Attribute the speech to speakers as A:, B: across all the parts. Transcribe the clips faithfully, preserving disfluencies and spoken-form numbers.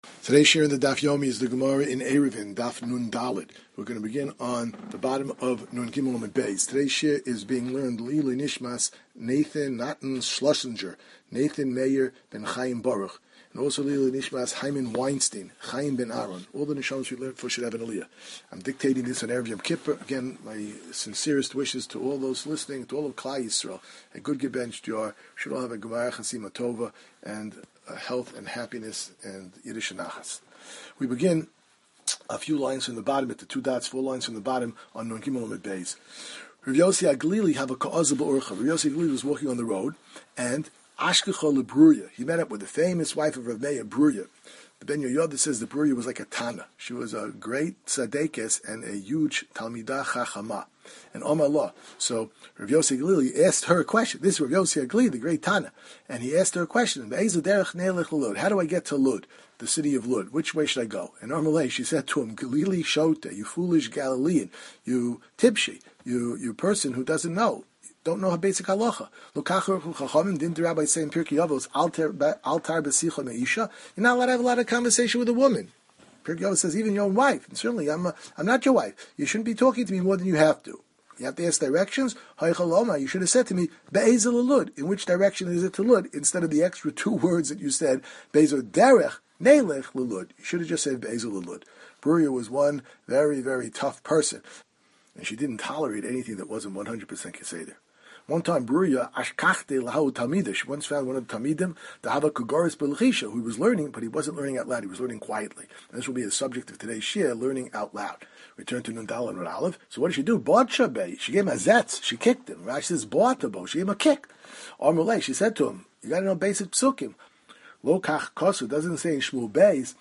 A: Today's share in the Daf Yomi is the Gemara in Eruvin, Daf Nun Dalet. We're going to begin on the bottom of Nun Gimel Amud Beis. Today's share is being learned Lili Nishmas Nathan Natan Schlesinger, Nathan Meyer ben Chaim Baruch, and also Lili Nishmas Hyman Weinstein, Chaim ben Aaron. All the Nishamas we learned for should have an Aliyah. I'm dictating this on Erev Yom Kippur. Again, my sincerest wishes to all those listening, to all of Klal Yisrael. A good gebench jar. Should all have a Gemara Chasima Tova and uh, health and happiness and Yiddish Nachas. We begin a few lines from the bottom at the two dots, four lines from the bottom on Nun Gimel Amud Beis. Rav Yossi Aglili have a ka'azah ba'orcha. Rav Yossi Aglili was walking on the road, and Ashkecha lebruya. He met up with the famous wife of Rav Meir, Bruya. The Ben Yoyada says the Bruya was like a Tana. She was a great tzadekes and a huge Talmidah Chachama. And Omar Allah. So Rav Yossi Aglili asked her a question. This is Rav Yossi Aglili, the great Tana. And he asked her a question. How do I get to Lud, the city of Lud? Which way should I go? And Omar, she said to him, Galili Shota, you foolish Galilean, you tipshi, you you person who doesn't know. Don't know how basic halacha. Didn't the rabbi say in Pirkei Avos, altar b'sicha me'isha? You're not allowed to have a lot of conversation with a woman. Pirkei Avos says even your own wife. And certainly, I'm a, I'm not your wife. You shouldn't be talking to me more than you have to. You have to ask directions. You should have said to me, Be'ezel Lud. In which direction is it to Lud? Instead of the extra two words that you said, Be'ezel derech neilech lelud. You should have just said Be'ezel Lud. Bruria was one very, very tough person. And she didn't tolerate anything that wasn't one hundred percent Keseder. One time, Bruria, Ashkachte Lahu Talmidah, she once found one of the Talmidim, the Hava Kugaris Belchisha, who was learning, but he wasn't learning out loud, he was learning quietly. And this will be the subject of today's shir, learning out loud. Return to Nundal and Aleph. So what did she do? Ba'atshabei. She gave him a zetz. She kicked him. Rashi says, Ba'atabo. She gave him a kick. Amrulay, she said to him, you got to know basic psukim. Lo kach kosu, doesn't say in Shmuel Beis,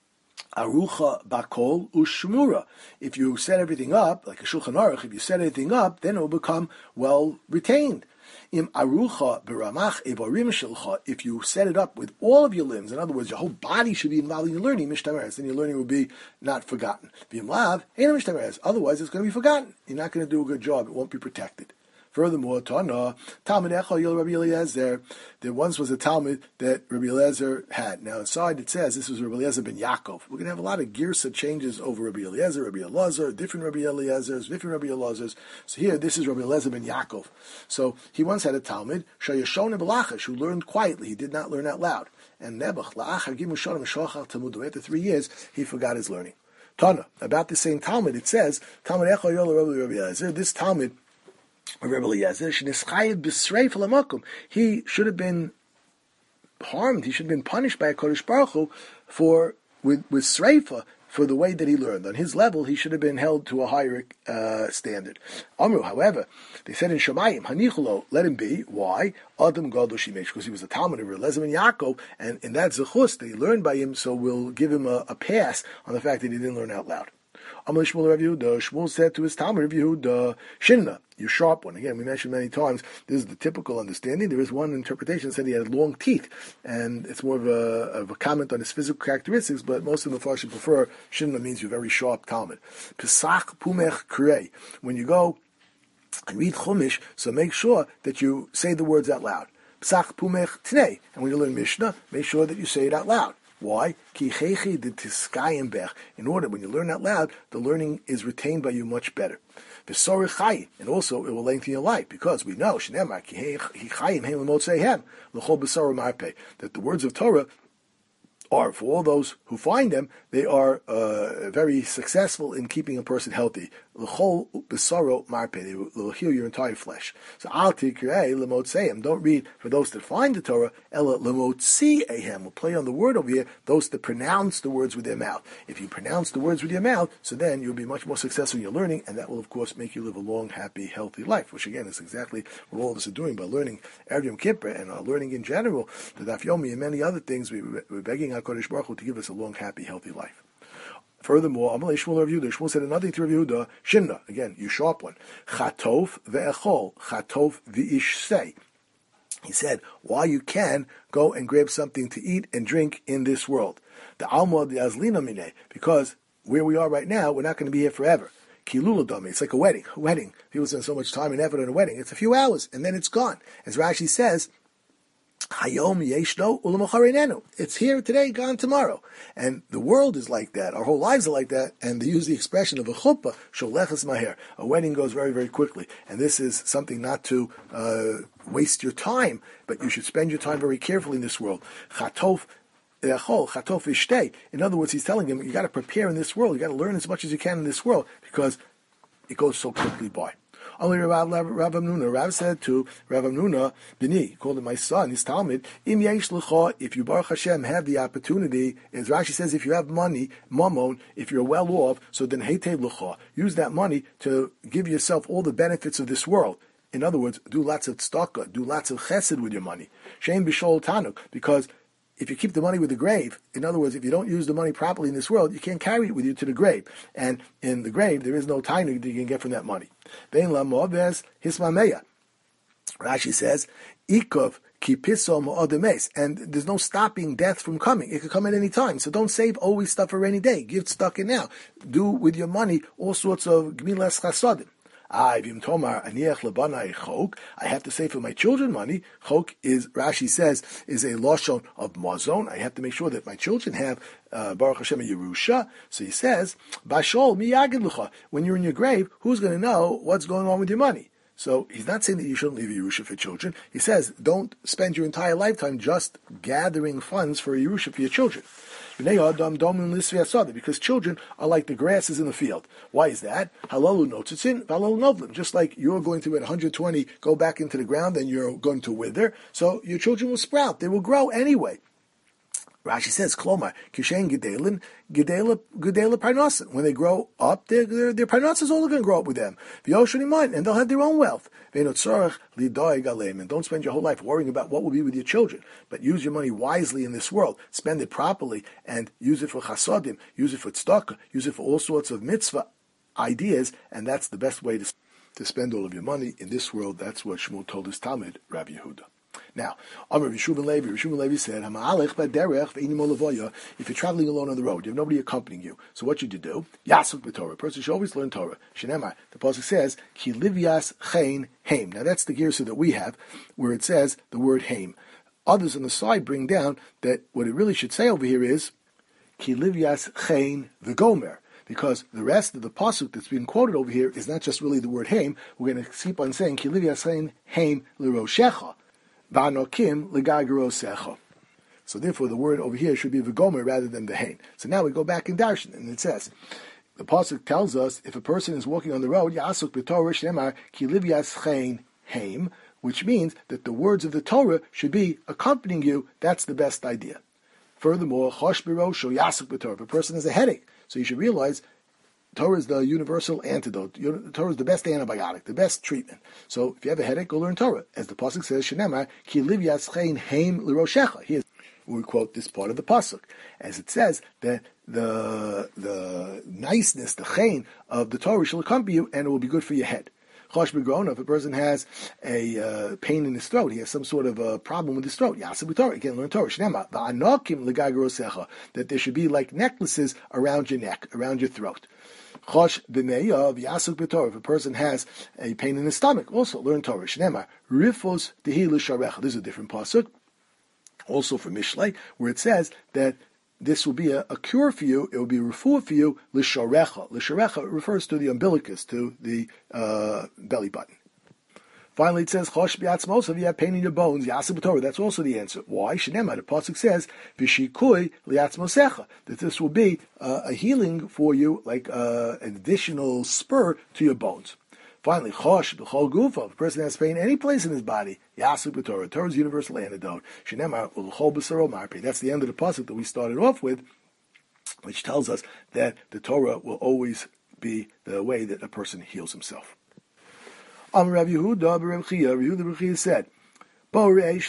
A: Arucha bakol ushmura. If you set everything up, like a Shulchan Aruch, if you set everything up, then it will become well retained. Im arucha beramach evarim shilcha. If you set it up with all of your limbs, in other words, your whole body should be involved in your learning, mishtameres, then your learning will be not forgotten. B'im lav, ain't mishtameres. Otherwise, it's going to be forgotten. You're not going to do a good job. It won't be protected. Furthermore, Tana, Talmud Echol Rabbi Eliezer, there once was a Talmud that Rabbi Eliezer had. Now, inside it says this was Rabbi Eliezer ben Yaakov. We're going to have a lot of girsa changes over Rabbi Eliezer, Rabbi Elazar, different Rabbi Eliezers, different Rabbi Elazars. So here, this is Rabbi Eliezer ben Yaakov. So he once had a Talmud, Shayashon Belachash, who learned quietly. He did not learn out loud. And Nebuch, La'achar Gimu Shonim Shochal Talmud. After three years, he forgot his learning. Tana, about the same Talmud, it says, Talmud Echol Rabbi Eliezer, this Talmud, Rabbi Eliezer, he should have been harmed. He should have been punished by a Kodesh Baruch Hu for with with sreifa for the way that he learned. On his level, he should have been held to a higher uh, standard. Amru, however, they said in Shemayim, Hanichulo, let him be. Why? Adam Gadol Shimesh, because he was a Talmud of Eliezer and Yaakov, and in that zechus that he learned by him, so we'll give him a, a pass on the fact that he didn't learn out loud. Amal Shmuel Rav Yehuda, Shmuel said to his Talmud Rav Yehuda, Shinna, you sharp one. Again, we mentioned many times, this is the typical understanding. There is one interpretation that said he had long teeth, and it's more of a, of a comment on his physical characteristics, but most of the Farshim prefer Shinna means you're very sharp Talmud. Pesach Pumech Kurei. When you go and read Chumash, so make sure that you say the words out loud. Pesach Pumech Tnei. And when you learn Mishnah, make sure that you say it out loud. Why? In order, when you learn out loud, the learning is retained by you much better. And also, it will lengthen your life, because we know that the words of Torah are, for all those who find them, they are uh, very successful in keeping a person healthy. L'chol b'saro marpe, they will heal your entire flesh. So al tikrei lemotzeim, don't read for those that find the Torah, ela lemotzeim, we'll play on the word over here, those that pronounce the words with their mouth. If you pronounce the words with your mouth, so then you'll be much more successful in your learning, and that will of course make you live a long, happy, healthy life, which again is exactly what all of us are doing by learning Erev Yom Kippur and our learning in general, the Daf Yomi and many other things. We, we're begging HaKadosh Baruch Hu to give us a long, happy, healthy life. Furthermore, Amalei Shmuel Rav Yehuda, Shmuel said another thing to Rav Yehuda, Shinna, again, you sharp one, Chatov ve'echol, Chatov ve'ish say. He said, while you can, go and grab something to eat and drink in this world. The Alma the Azlina Mine, because where we are right now, we're not going to be here forever. Kilula Dami, it's like a wedding. A wedding. People spend so much time and effort on a wedding. It's a few hours, and then it's gone. As Rashi says, Hayom yeshno ulamachareinenu. It's here today, gone tomorrow. And the world is like that. Our whole lives are like that. And they use the expression of a chuppah, sholeches maher. A wedding goes very, very quickly. And this is something not to uh, waste your time, but you should spend your time very carefully in this world. Chatof chatof ishtei. In other words, he's telling him, you got to prepare in this world. You got to learn as much as you can in this world because it goes so quickly by. Only Rav Amnuna. Rav said to Rav Amnuna, Bini, he called him my son, his Talmud, Im yesh lecha, if you Baruch Hashem have the opportunity, as Rashi says, if you have money, mamon, if you're well off, so then heitev lecha, use that money to give yourself all the benefits of this world. In other words, do lots of tzedakah, do lots of chesed with your money. Shein b'shol tanuk, because if you keep the money with the grave, in other words, if you don't use the money properly in this world, you can't carry it with you to the grave. And in the grave, there is no tainug that you can get from that money. Rashi says, Ikov kipiso mo'odemes, and there's no stopping death from coming. It could come at any time. So don't save always stuff for a rainy day. Give stuck in now. Do with your money all sorts of gmilas chasadim. I have to say for my children money. Chok is, Rashi says, is a loshon of mazon. I have to make sure that my children have uh, Baruch Hashem Yerusha. So he says, Bashol miyagid lucha. When you're in your grave, who's going to know what's going on with your money? So he's not saying that you shouldn't leave a Yerusha for children. He says, don't spend your entire lifetime just gathering funds for a Yerusha for your children. Because children are like the grasses in the field. Why is that? Halalu notzitzin, halalu novlim. Just like you're going to at one hundred twenty go back into the ground and you're going to wither, so your children will sprout. They will grow anyway. Rashi says, Klomar, Kishen Gedelin, Gedela Gedela Parnasan. When they grow up, their their, their Parnas is all going to grow up with them. V'yoshani mind, and they'll have their own wealth. And don't spend your whole life worrying about what will be with your children, but use your money wisely in this world. Spend it properly and use it for chasodim, use it for tzedakah, use it for all sorts of mitzvah ideas, and that's the best way to, to spend all of your money in this world. That's what Shmuel told his Talmud, Rabbi Yehuda. Now, Amar Yeshua Levi, Yeshua Levi said, if you're traveling alone on the road, you have nobody accompanying you, so what should you do? Yasuk b'Torah. A person should always learn Torah. Shenemar, the pasuk says, Ki livyas chein heim. Now that's the girsa that we have, where it says the word heim. Others on the side bring down that what it really should say over here is, Ki livyas chein v'gomer. Because the rest of the pasuk that's being quoted over here is not just really the word heim. We're going to keep on saying, Ki livyas chein heim l'roshecha. Vanokim legagerosecha. So therefore, the word over here should be v'gomer rather than the hein. So now we go back in Darshan, and it says, the pasuk tells us if a person is walking on the road, yasuk b'torah shemar ki livyas chein heim, which means that the words of the Torah should be accompanying you. That's the best idea. Furthermore, chosh b'rosho yasuk b'torah. If a person has a headache, so you should realize Torah is the universal antidote. Torah is the best antibiotic, the best treatment. So if you have a headache, go learn Torah. As the pasuk says, "Shenema ki livyas chein heim l'roshecha." Here we quote this part of the pasuk, as it says that the the niceness, the chein of the Torah shall accompany you, and it will be good for your head. Chosh b'grona, if a person has a uh, pain in his throat, he has some sort of a problem with his throat. Yaseh b'Torah, again, learn Torah. Shnema va'anokim legagerosecha, that there should be like necklaces around your neck, around your throat. Chosh b'meya v'yasuk b'Torah, if a person has a pain in his stomach, also learn Torah. Shnema rifos dehi l'sharecha. This is a different pasuk, also from Mishlei, where it says that this will be a, a cure for you, it will be a refuah for you, l'sharecha. L'sharecha refers to the umbilicus, to the uh, belly button. Finally, it says, chosh b'atzmos, if you have pain in your bones, yaseh b'Torah. That's also the answer. Why? Shenema, the pasuk says, v'shikui liatzmosecha, that this will be uh, a healing for you, like uh, an additional spur to your bones. Finally, chosh b'chol gufa, if a person has pain any place in his body, yaseh b'Torah. Torah's universal antidote. Shenema, l'chol b'saro marpe. That's the end of the pasuk that we started off with, which tells us that the Torah will always be the way that a person heals himself. Am Rav Yehuda, Rav Chia, Rav Yehuda, Rav Chia said, Look at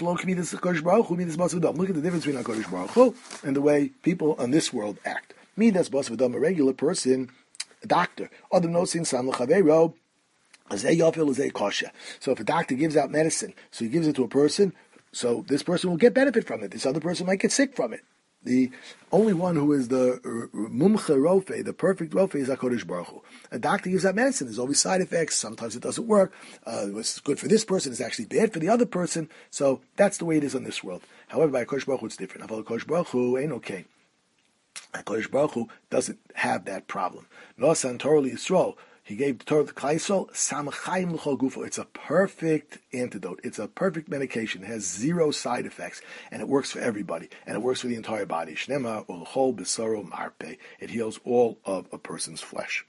A: the difference between HaKadosh Baruch Hu and the way people on this world act. Me, that's Bas V'dam, a regular person, a doctor. Other nosin Sam L'Chaveiro, Azei Yofil, Azei Kosha. So if a doctor gives out medicine, so he gives it to a person, so this person will get benefit from it. This other person might get sick from it. The only one who is the mumche rofe, the perfect rofe, is HaKadosh Baruch Hu. A doctor gives that medicine. There's always side effects. Sometimes it doesn't work. Uh, what's good for this person is actually bad for the other person. So that's the way it is in this world. However, by HaKadosh Baruch Hu, it's different. HaKadosh Baruch Hu ain't okay. HaKadosh Baruch Hu doesn't have that problem. Nosan Torah Yisrael. He gave the Torah to Klal Yisrael, Samachayim l'chol gufo. It's a perfect antidote. It's a perfect medication. It has zero side effects, and it works for everybody, and it works for the entire body. Shnema ulchol b'saro marpe. It heals all of a person's flesh.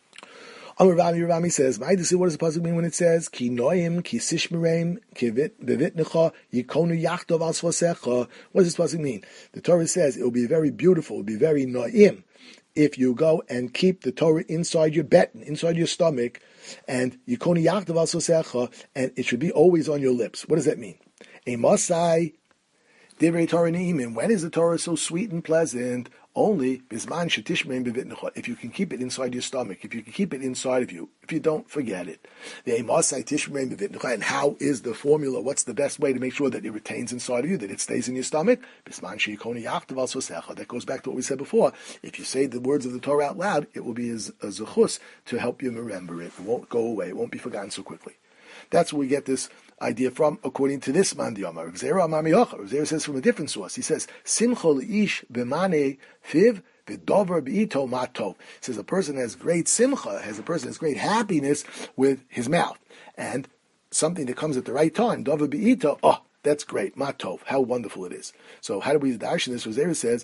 A: Amar Rami, Rami says, what does the pasuk mean when it says, Ki noim, ki sishmereim, ki bevitnecha, yikonu yachtov al svasecha? What does this pasuk mean? The Torah says it will be very beautiful, it will be very noim, if you go and keep the Torah inside your betten, inside your stomach, and yikonu yachtov al svasecha, and it should be always on your lips. What does that mean? A masai, divrei Torah ne'imin. When is the Torah so sweet and pleasant? Only bisman shetishmein bevitnecha. If you can keep it inside your stomach, if you can keep it inside of you, if you don't, forget it. The emasai tishmein bevitnecha. And how is the formula? What's the best way to make sure that it retains inside of you, that it stays in your stomach? Bisman sheikoni yachtav al sosecha. That goes back to what we said before. If you say the words of the Torah out loud, it will be as a zechus to help you remember it. It won't go away. It won't be forgotten so quickly. That's where we get this idea from, according to this man Diyama. Rav Zera Amar Miyocha. Rav Zera says from a different source. He says, Simcha leish b'mane fiv v'dover b'ito matov. He says a person has great simcha, has a person has great happiness with his mouth. And something that comes at the right time, dover b'ito, oh, that's great. Matov. How wonderful it is. So how do we darshan this? Zera says,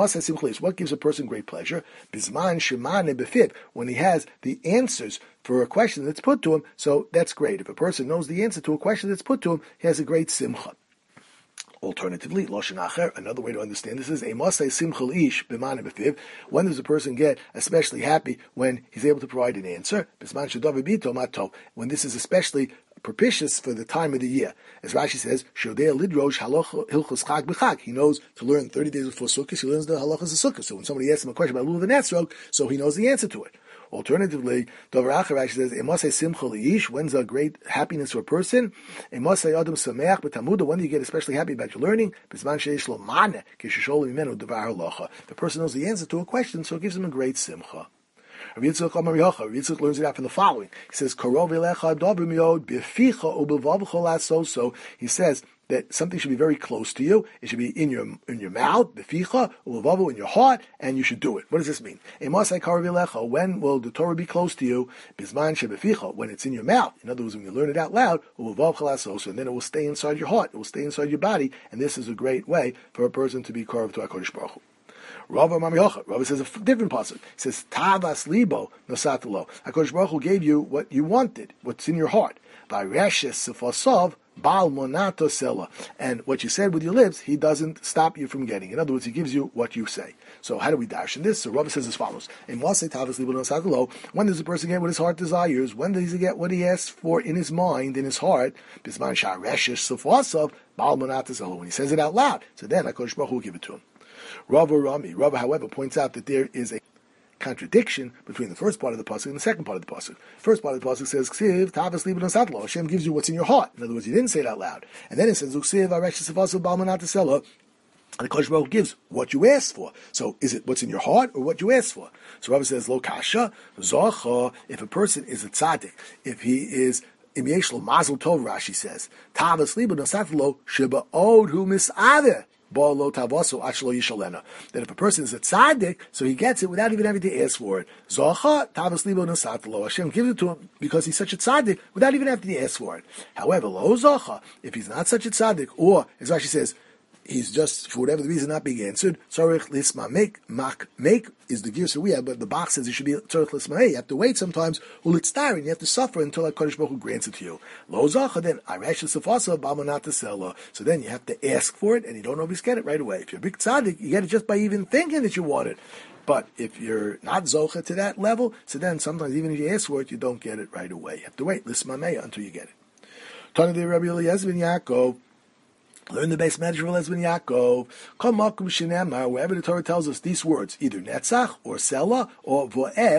A: what gives a person great pleasure? Bisman shemane befib. When he has the answers for a question that's put to him, so that's great. If a person knows the answer to a question that's put to him, he has a great simcha. Alternatively, Lashon Acher, another way to understand this is, Emasei simcha ish b'mane b'fiv. When does a person get especially happy? When he's able to provide an answer. Bisman shedav b'ito matov. When this is especially propitious for the time of the year. As Rashi says, Shodei lidrosh halach hilchos chag b'chag. He knows to learn thirty days before Sukkot, he learns the halachas of Sukkot. So when somebody asks him a question about Lulav and Etzrog, so he knows the answer to it. Alternatively, Dover Acher Rashi says, Emasei simcha liyish, when's a great happiness for a person? Emasei adam sameach b'tamuda, when do you get especially happy about your learning? B'zman sheish lo maneh, kishishol mimenu devar halacha. The person knows the answer to a question, so it gives him a great simcha. Rav Yitzchak Amar Yocha, Rav Yitzchak learns it out from the following. He says, Karov elecha davar miyod b'ficha ubevavcha lasoso. He says that something should be very close to you. It should be in your in your mouth, b'ficha ubevavcha, in your heart, and you should do it. What does this mean? Emasai karov elecha. When will the Torah be close to you? Bisman shebeficha. When it's in your mouth. In other words, when you learn it out loud, ubevavcha lasoso, and then it will stay inside your heart. It will stay inside your body, and this is a great way for a person to be karov to HaKadosh Baruch Hu. Rava Mami Yocha. Rava says a different pasuk. He says, Tavas libo nosatalo. HaKadosh Baruch Hu gave you what you wanted, what's in your heart. Vayreshes sefasov bal monato sela. And what you said with your lips, he doesn't stop you from getting. In other words, he gives you what you say. So how do we dash in this? So Rava says as follows. In Tavas libo nosatalo, when does a person get what his heart desires? When does he get what he asks for in his mind, in his heart? Bisman shareshes sefasov bal monato sela. When he says it out loud, so then HaKadosh Baruch Hu will give it to him. Rava Rami. Rava, however, points out that there is a contradiction between the first part of the pasuk and the second part of the pasuk. First part of the pasuk says, "Ksiv tavas libon satlo." Hashem gives you what's in your heart. In other words, you didn't say it out loud. And then it says, "Uksiv areshes sefasu balmanat sela." And the Kodesh Baruch Hu gives what you asked for. So, is it what's in your heart or what you asked for? So Rava says, "Lo kasha zocha." If a person is a tzaddik, if he is im yeshlo mazel tov, Rashi says, "Tavas libon satlo sheba od hu misaver." That if a person is a tzaddik, so he gets it without even having to ask for it. Hashem gives it to him because he's such a tzaddik without even having to ask for it. However, lo zocha, if he's not such a tzaddik, or as Rashi says, he's just, for whatever the reason, not being answered, tzorich lisma make, mak, make is the gears that we have, but the box says it should be tzorich lisma. You have to wait sometimes, ul itztar, and you have to suffer until HaKadosh Baruch Hu grants it to you. Lo zacha, then, aresh l'sefasa, b'amanat t'sela. So then you have to ask for it, and you don't always get it right away. If you're a big tzaddik, you get it just by even thinking that you want it. But if you're not zocha to that level, so then sometimes even if you ask for it, you don't get it right away. You have to wait, lisma meya, until you get it. Tana de Rabbi Eliezer ben Yaakov. Learn the base manager of Eliezer ben Yaakov. Kol makom shenemar, wherever the Torah tells us these words, either netzach or sela or voed,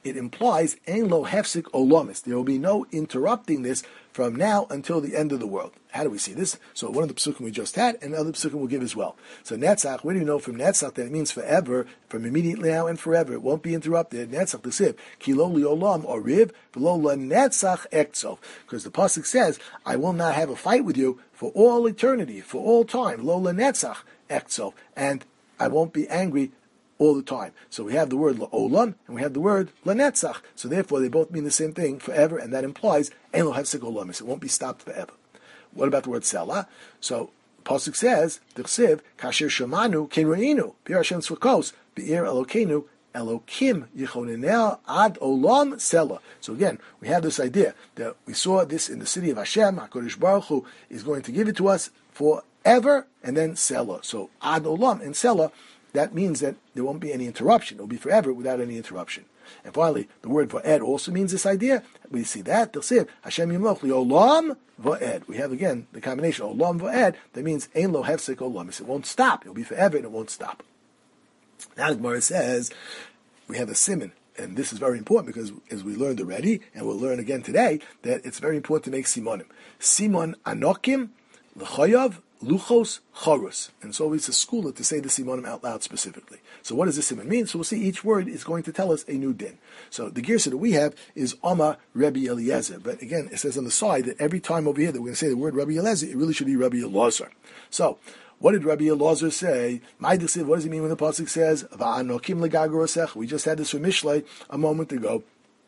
A: it implies ein lo hefsik olamis. There will be no interrupting this from now until the end of the world. How do we see this? So one of the psukim we just had, and the other psukim will give as well. So netzach, where do you know from netzach that it means forever, from immediately now and forever? It won't be interrupted. Netzach the siv, kilo liolam or riv, v'lo netzach ektzov. Because the pasuk says, I will not have a fight with you for all eternity, for all time. Lo netzach ektzov. And I won't be angry all the time. So we have the word la'olam, and we have the word lanetzach. So therefore they both mean the same thing, forever, and that implies ein lo hefsek olamis. It won't be stopped forever. What about the word selah? So pasuk says, D'chsiv, kasher shamanu kereinu, bir Hashem tzvakos, be'ir Elokeinu, Elokim yichonenel ad olam selah. So again, we have this idea that we saw this in the city of Hashem. HaKadosh Baruch Hu is going to give it to us forever, and then selah. So ad olam and selah, that means that there won't be any interruption. It will be forever without any interruption. And finally, the word va'ed also means this idea. We see that. D'chsiv, Hashem yimloch li'olam va'ed. We have again the combination olam va'ed. That means ein lo hefsek olam. It won't stop. It will be forever and it won't stop. Now the Gemara says we have a siman, and this is very important because as we learned already, and we'll learn again today, that it's very important to make simonim. Simon anokim l'chayav luchos chorus. And so it's a school to say the simonim out loud specifically. So what does this siman mean? So we'll see each word is going to tell us a new din. So the girsa that we have is Oma Rebbe Eliezer. But again, it says on the side that every time over here that we're going to say the word Rebbe Eliezer, it really should be Rebbe Elazar. So what did Rabbi Elazar say? What does it mean when the pasuk says Va'anokim legagorosech? We just had this from Mishlei a moment ago.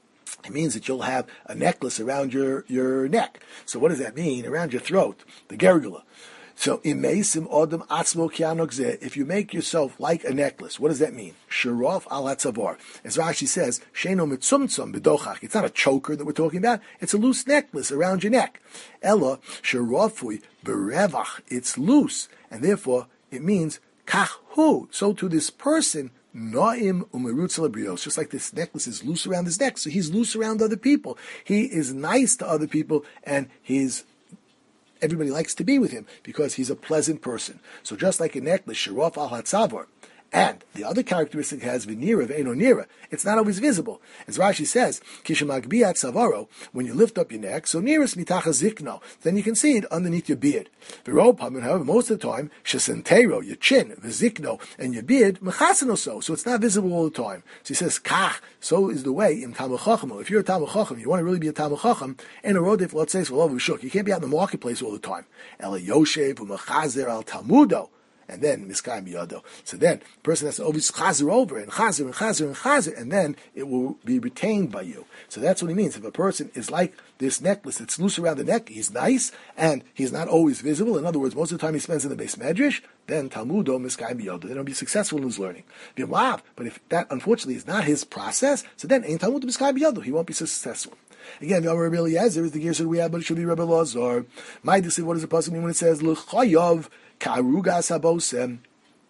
A: It means that you'll have a necklace around your, your neck. So what does that mean? Around your throat, the gergula. So imeisim odem atzmo kianok. If you make yourself like a necklace, what does that mean? Sharof al hatzavar. As Rashi says, sheno mitzumtzum bedochach. It's not a choker that we're talking about. It's a loose necklace around your neck. Ella sharofui berevach. It's loose, and therefore it means kahu. So to this person, Noim umerutz lebrios. Just like this necklace is loose around his neck, so he's loose around other people. He is nice to other people, and he's everybody likes to be with him because he's a pleasant person. So just like a necklace, Sharof al Hatzavar, and the other characteristic has Vinira ve'eno nira, it's not always visible. As Rashi says, Kishamagbiat Savaro, when you lift up your neck, so nearest mitacha zikno, then you can see it underneath your beard. Viropam, however, most of the time, Shasentero, your chin, vizikno, and your beard, mechasano so, so it's not visible all the time. So he says, Kach, so is the way in Talmud Chacham. If you're a Talmud Chacham, you want to really be a Talmud Chacham, and a rodef, let's say, shuk. You can't be out in the marketplace all the time. Ela Yoshev, u'mechazer al Talmudo. And then miskayim biyado. So then, the person has to always chazer over and chazer and chazer and chazer, and then it will be retained by you. So that's what he means. If a person is like this necklace that's loose around the neck, he's nice, and he's not always visible. In other words, most of the time he spends in the base medrash, then talmudo miskayim biyado. Then he'll be successful in his learning. But if that, unfortunately, is not his process, so then ain't talmudo miskayim biyado. He won't be successful. Again, Rabbi Eliezer is the gear that we have, but it should be Rabbi Elazar. My decision, what does the pasuk mean when it says l'chayav ka'arugas habosem?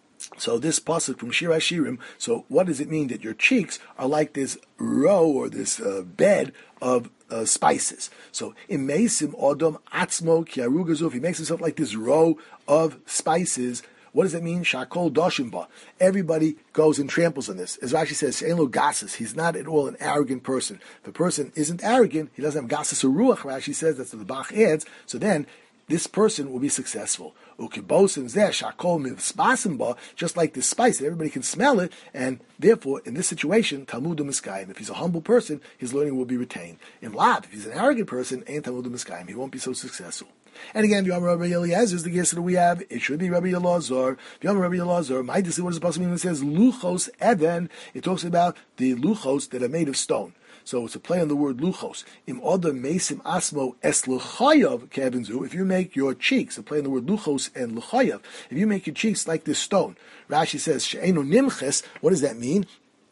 A: So this pasuk from Shir Hashirim. So what does it mean that your cheeks are like this row or this uh, bed of uh, spices? So imeisim odom atzmo ki'arugazuf. He makes himself like this row of spices. What does that mean? Shakol doshimba. Everybody goes and tramples on this. As Rashi says, She'en lo gases. He's not at all an arrogant person. If a person isn't arrogant, he doesn't have gases or ruach. Rashi says that's what the Bach adds. So then, this person will be successful. Ukibosim zeh shakol mivspasimba. Just like this spice, everybody can smell it, and therefore, in this situation, talmudu miskayim. If he's a humble person, his learning will be retained. In lav, if he's an arrogant person, ain't talmudu miskayim. He won't be so successful. And again, the Rabbi Eliezer is the guess that we have. It should be Rabbi Elazar. The Rabbi Elazar, my decision, what does it possibly mean when it says luchos eden? It talks about the luchos that are made of stone. So it's a play on the word luchos. Im oda mesim asmo es luchayav kevinzu. If you make your cheeks, a play on the word luchos and luchayav. If you make your cheeks like this stone, Rashi says she'enu nimches. What does that mean?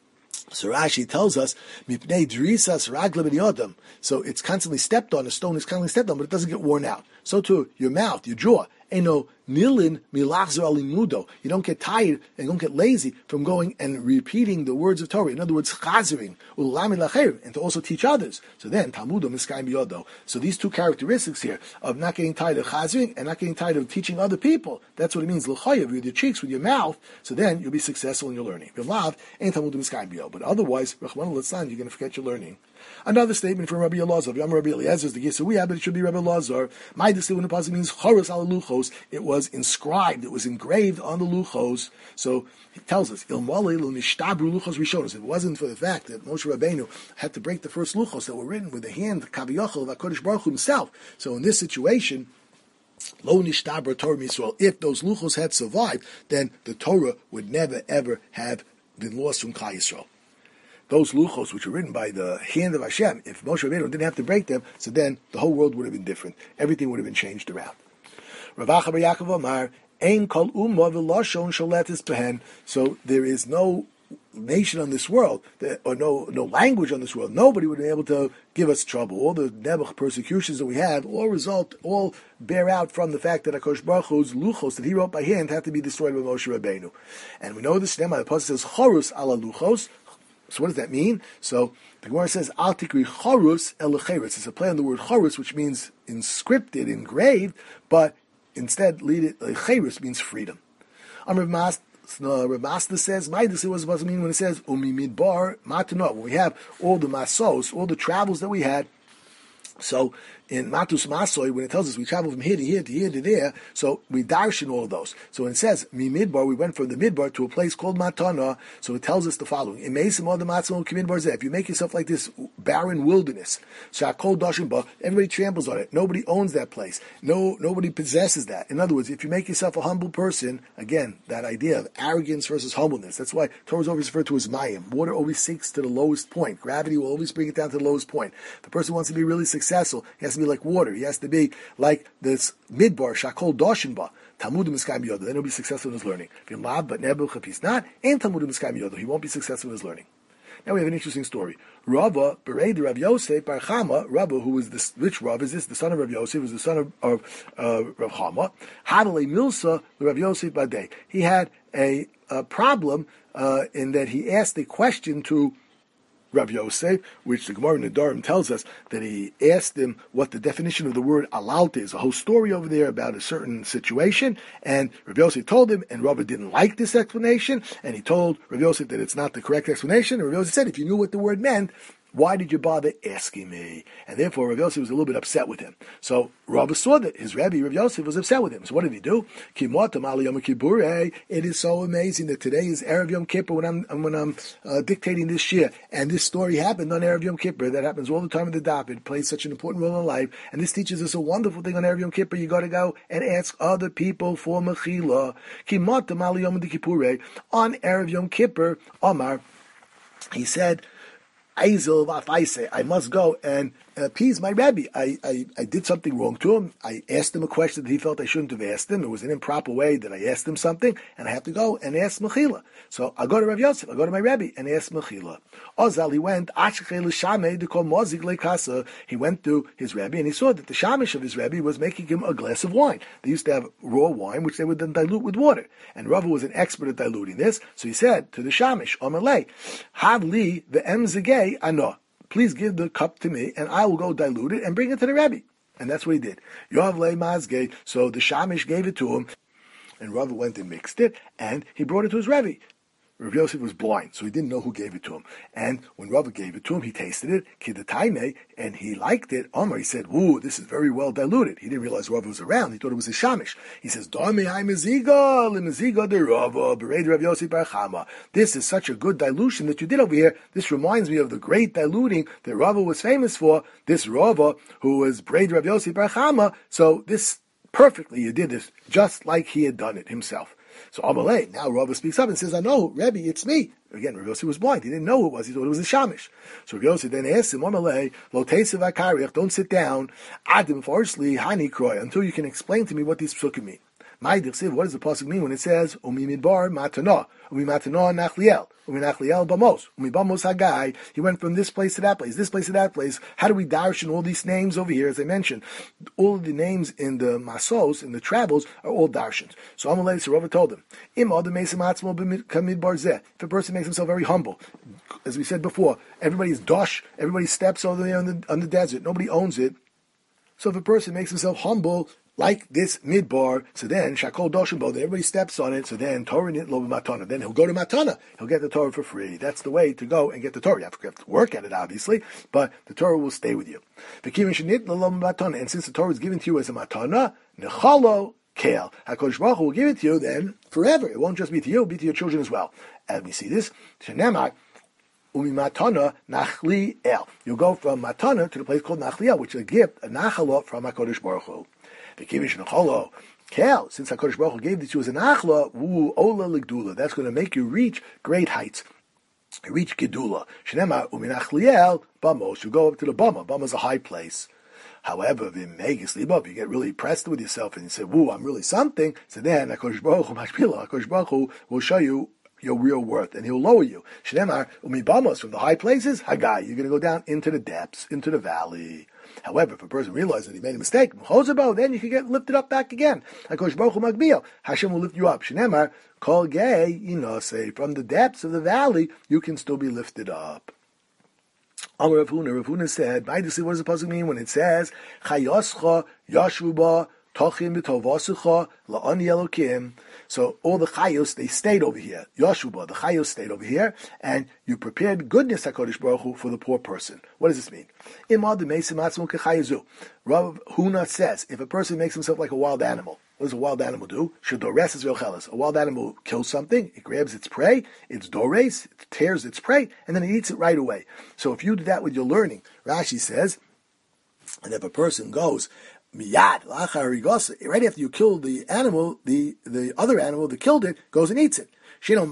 A: So Rashi tells us, Mipnei drisas ragla b'yodam. So it's constantly stepped on, a stone is constantly stepped on, but it doesn't get worn out. So too, your mouth, your jaw, Eno nilin milachzer alimudo. You don't get tired and don't get lazy from going and repeating the words of Torah. In other words, chazering, ulami lacher, and to also teach others. So then, Talmudo miskayim biyodo. So these two characteristics here of not getting tired of chazering and not getting tired of teaching other people, that's what it means, l'chayev, with your cheeks, with your mouth, so then you'll be successful in your learning. V'lav, ain't Talmudo miskayim biyodo. But otherwise, Rachmana litzlan, you're going to forget your learning. Another statement from Rabbi Elazar. Yom Rabbi Eliezer is the Gisa we have, but it should be Rabbi Elazar. My when the pasuk means choros ala luchos. It was inscribed. It was engraved on the luchos. So he tells us ilmale lo nishtabru luchos rishonos. If it wasn't for the fact that Moshe Rabbeinu had to break the first luchos that were written with the hand kaviyachol of Hakadosh Baruch Hu himself. So in this situation, lo nishtabru Torah Yisrael. If those luchos had survived, then the Torah would never ever have been lost from Klal Yisrael. Those luchos, which were written by the hand of Hashem, if Moshe Rabbeinu didn't have to break them, so then the whole world would have been different. Everything would have been changed around. Rav Acha bar Yaakov Amar, Ein kol umma v'lashon sholetis behen. So there is no nation on this world, that, or no no language on this world. Nobody would be able to give us trouble. All the Nebuch persecutions that we had, all result, all bear out from the fact that HaKadosh Baruch Hu's luchos that he wrote by hand had to be destroyed by Moshe Rabbeinu. And we know this. The Pasuk says chorus ala luchos. So what does that mean? So the Gemara says, Al tikri chorus elecheretz. It's a play on the word chorus, which means inscripted, engraved, but instead lead it, lecheretz means freedom. Um, Rav Masda says, my this was supposed to mean when it says, umi midbar matano. When we have all the masos, all the travels that we had. So in Matus Masoi, when it tells us we travel from here to here to here to there, so we darshan all of those. So when it says Mi Midbar, we went from the Midbar to a place called Matana. So it tells us the following: if you make yourself like this barren wilderness, everybody tramples on it. Nobody owns that place. No, nobody possesses that. In other words, if you make yourself a humble person, again, that idea of arrogance versus humbleness. That's why Torah is always referred to as Mayim. Water always sinks to the lowest point. Gravity will always bring it down to the lowest point. If a person wants to be really successful, he has to be like water. He has to be like this midbar, shakol doshinba. Talmudim miskayim yodo. Then he'll be successful in his learning. If he's lab, but nebuch, if he's not, and talmudim miskayim yodo, he won't be successful in his learning. Now we have an interesting story. Rava, Bereid Rav Yosef Bar Chama, Rava, who was this, which Rav is this? The son of Rav Yosef, was the son of, of uh, Rav Chama. Had a milsa Rav Yosef Badei. He had a, a problem uh, in that he asked a question to Rav Yosef, which the Gemara in the Nedarim tells us that he asked him what the definition of the word alalta is. A whole story over there about a certain situation, and Rav Yosef told him, and Rav didn't like this explanation, and he told Rav Yosef that it's not the correct explanation, and Rav Yosef said, if you knew what the word meant, why did you bother asking me? And therefore, Rav Yosef was a little bit upset with him. So Rav saw that his Rebbe, Rav Yosef, was upset with him. So what did he do? It is so amazing that today is Erev Yom Kippur when I'm when I'm uh, dictating this year, and this story happened on Erev Yom Kippur. That happens all the time in the daf. It plays such an important role in life, and this teaches us a wonderful thing on Erev Yom Kippur. You got to go and ask other people for mechila. On Erev Yom Kippur, Omar, he said, I must go and appease my Rebbe. I, I, I did something wrong to him. I asked him a question that he felt I shouldn't have asked him. It was an improper way that I asked him something, and I have to go and ask Mechila. So I'll go to Rav Yosef, I'll go to my Rebbe and ask Mechila. Ozal, he went, he went to his Rebbe, and he saw that the shamish of his Rebbe was making him a glass of wine. They used to have raw wine, which they would then dilute with water. And Rav was an expert at diluting this, so he said to the shamish, Omerlei, Hadli the emzegei ano. Please give the cup to me, and I will go dilute it and bring it to the Rebbe. And that's what he did. Yoav le mazgei. So the shamish gave it to him, and Rav went and mixed it, and he brought it to his Rebbe. Rav Yosef was blind, so he didn't know who gave it to him. And when Rav gave it to him, he tasted it, kidataime, and he liked it. Omar, he said, ooh, this is very well diluted. He didn't realize Rav was around. He thought it was a shamish. He says, this is such a good dilution that you did over here. This reminds me of the great diluting that Rav was famous for. This Rav, who was Braid Rav Yosef Bar Chama, so this perfectly, you did this, just like he had done it himself. So Amalei, now Rava speaks up and says, I know, Rebbe, it's me. Again, Rav Yossi was blind. He didn't know who it was. He thought it was a shamish. So Rav Yossi then asked him, Amalei, lo tesev hakariach, don't sit down, adim farsli hani kroy, until you can explain to me what these psukim mean. My Dichsiv, what does the pasuk mean when it says Umi Midbar Matana, Umi Matana Nachliel, Umi Nachliel Bamos, Umi Bamos Hagai? He went from this place to that place, this place to that place. How do we darshan all these names over here? As I mentioned, all of the names in the masos, in the travels, are all darshans. So Amalei Sarova told him, Im Adam Mesim Atzmo Kamid Barzeh. If a person makes himself very humble, as we said before, everybody's dosh, everybody steps over there on the, on the desert, nobody owns it. So if a person makes himself humble, like this midbar, so then shakol doshim bo, then everybody steps on it. So then Torah nit lo matana. Then he'll go to matana. He'll get the Torah for free. That's the way to go and get the Torah. You have to, have to work at it, obviously, but the Torah will stay with you. And since the Torah is given to you as a matana, nechalo kale. HaKadosh Baruch Hu will give it to you then forever. It won't just be to you; it'll be to your children as well. And we see this. Shenemar umi matana nachli el. You'll go from matana to the place called nachliel, which is a gift, a nachalot from HaKadosh Baruch Hu. Since HaKadosh Baruch Hu gave this to you as an achla, wu ola ligdula. That's going to make you reach great heights. Reach gedula. Shnema uminachliel bamos. You go up to the bama. Bama is a high place. However, if you get really pressed with yourself and you say, woo, I'm really something, so then HaKadosh Baruch Hu, HaKadosh Baruch Hu will show you your real worth, and he'll lower you. Shnemar umibamos, from the high places, Hagai, you're going to go down into the depths, into the valley. However, if a person realizes that he made a mistake, then you can get lifted up back again. HaKadosh Baruch Hu Magbiel, Hashem will lift you up. Shnemar kol gay, you know, say from the depths of the valley, you can still be lifted up. Amar Rav Huna, Rav Huna said, what does the pasuk mean when it says Chayoscha Yashvuba Tochim B'Tovasucha La'ani Elokim? So all the chayos, they stayed over here. Yoshuba, the chayos stayed over here, and you prepared goodness, HaKadosh Baruch Hu, for the poor person. What does this mean? Rav Huna says, if a person makes himself like a wild animal, what does a wild animal do? Shadores is A wild animal kills something, it grabs its prey, it's dores, it tears its prey, and then it eats it right away. So if you do that with your learning, Rashi says, and if a person goes, Miyad, right after you kill the animal, the, the other animal that killed it goes and eats it. So the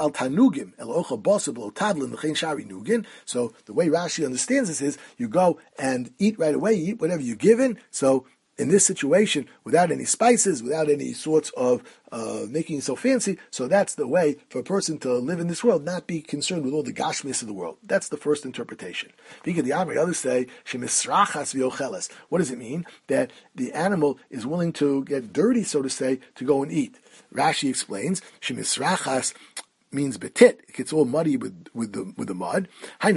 A: way Rashi understands this is you go and eat right away, you eat whatever you're given. So in this situation, without any spices, without any sorts of uh, making it so fancy, so that's the way for a person to live in this world, not be concerned with all the gashmis of the world. That's the first interpretation. The others say, what does it mean? That the animal is willing to get dirty, so to say, to go and eat. Rashi explains, shemisrachas means betit. It gets all muddy with, with the with the mud. He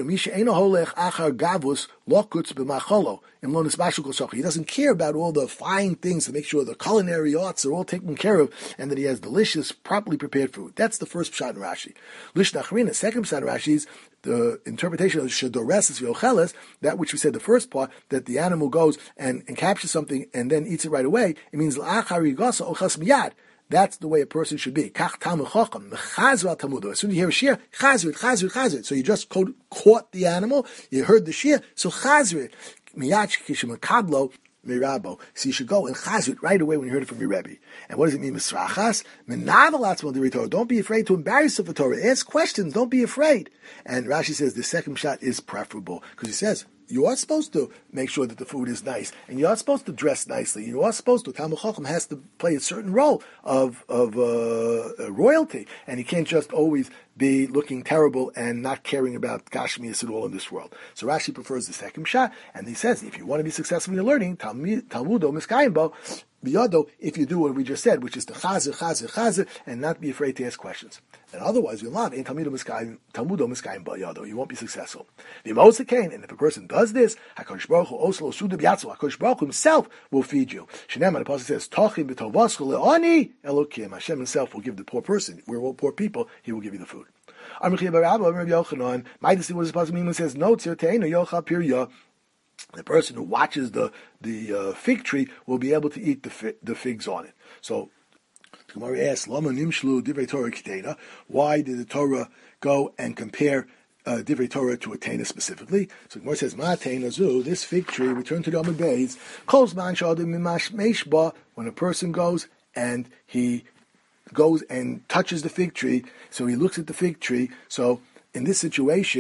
A: doesn't care about all the fine things to make sure the culinary arts are all taken care of and that he has delicious, properly prepared food. That's the first pshat in Rashi. Lishnachrina, second pshat in Rashi is the interpretation of Shadoresis Yocheles, that which we said the first part, that the animal goes and, and captures something and then eats it right away. It means L'achar yigasa ochas miyad. That's the way a person should be. As soon as you hear a shear, chazrit, chazrit, chazrit. So you just caught the animal, you heard the shear, so chazrit. Mirabo. So you should go and chazrit right away when you heard it from your Rebbe. And what does it mean, misrachas? Don't be afraid to embarrass the Torah. Ask questions, don't be afraid. And Rashi says the second shot is preferable, because he says, you are supposed to make sure that the food is nice, and you are supposed to dress nicely. You are supposed to. Talmid Chacham has to play a certain role of of uh, royalty, and he can't just always be looking terrible and not caring about Gashmias at all in this world. So Rashi prefers the second shot, and he says, if you want to be successful in your learning, Talmudo Miskayim Bo, Biyado, if you do what we just said, which is to chazer, chazer, chazer, and not be afraid to ask questions. And otherwise, you'll not. Talmudo Miskayim Biyado. You won't be successful. And if a person does this, HaKadosh Baruch Hu Oslo Suda B'Yatzlo, HaKadosh Baruch Hu himself will feed you. Shneimah, the Apostle says, Tochim b'tovascho le'ani Elokim. Hashem himself will give the poor person. We're all poor people. He will give you the food. Might see what this pasuk means when it says, No tzirteinu yochal pirya. The person who watches the the uh, fig tree will be able to eat the fi- the figs on it. So the Gemara asks, Lama nimshlu divrei Torah kitena? Why did the Torah go and compare uh, divrei Torah to a tena specifically? So the Gemara says, Ma tena zu, this fig tree, return to the Amud Beis, kol zman she'adam mimash meshba, when a person goes and he goes and touches the fig tree, so he looks at the fig tree. So in this situation,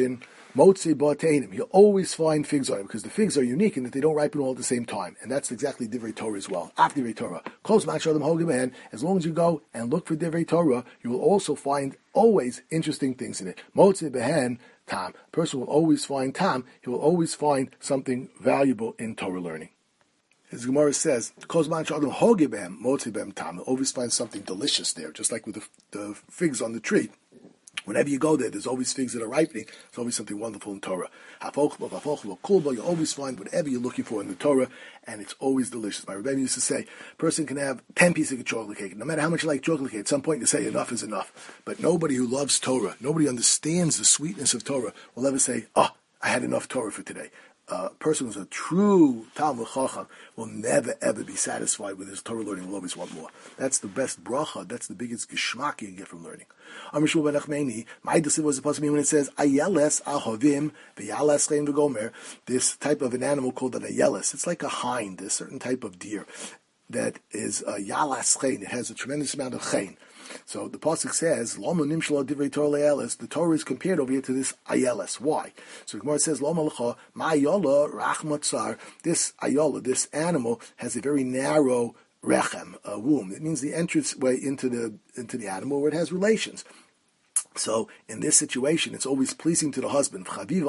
A: Motzi ba'teinim. You'll always find figs on it because the figs are unique in that they don't ripen all at the same time, and that's exactly Divrei Torah as well. After Divrei Torah, Kol zman she'adam hogeg b'hen. As long as you go and look for Divrei Torah, you will also find always interesting things in it. Motzi b'hen tam. A person will always find tam. He will always find something valuable in Torah learning. As Gemara says, Kol zman she'adam hogeg b'hen, motzi b'hem tam. You'll always find something delicious there, just like with the, the figs on the tree. Whenever you go there, there's always figs that are ripening. There's always something wonderful in Torah. You always find whatever you're looking for in the Torah, and it's always delicious. My Rebbe used to say, a person can have ten pieces of chocolate cake. No matter how much you like chocolate cake, at some point you say enough is enough. But nobody who loves Torah, nobody who understands the sweetness of Torah, will ever say, oh, I had enough Torah for today. A person who's a true Talmud Chacham will never ever be satisfied with his Torah learning. Will always want more. That's the best bracha. That's the biggest geschmack you can get from learning. Amar Shmuel ben Nachmani, my decision was supposed to mean when it says ayeles ahovim v'yalas chein v'gomer. This type of an animal called an ayeles. It's like a hind, a certain type of deer that is a yalas chein. It has a tremendous amount of chein. So the pasuk says, "Lama nimshalo divrei Torah le'eles." The Torah is compared over here to this ayeles. Why? So the Gemara says, "Lama lecha ma'ayola rachmatzar." This ayola, this animal, has a very narrow rechem, a womb. It means the entrance way into the into the animal where it has relations. So in this situation, it's always pleasing to the husband,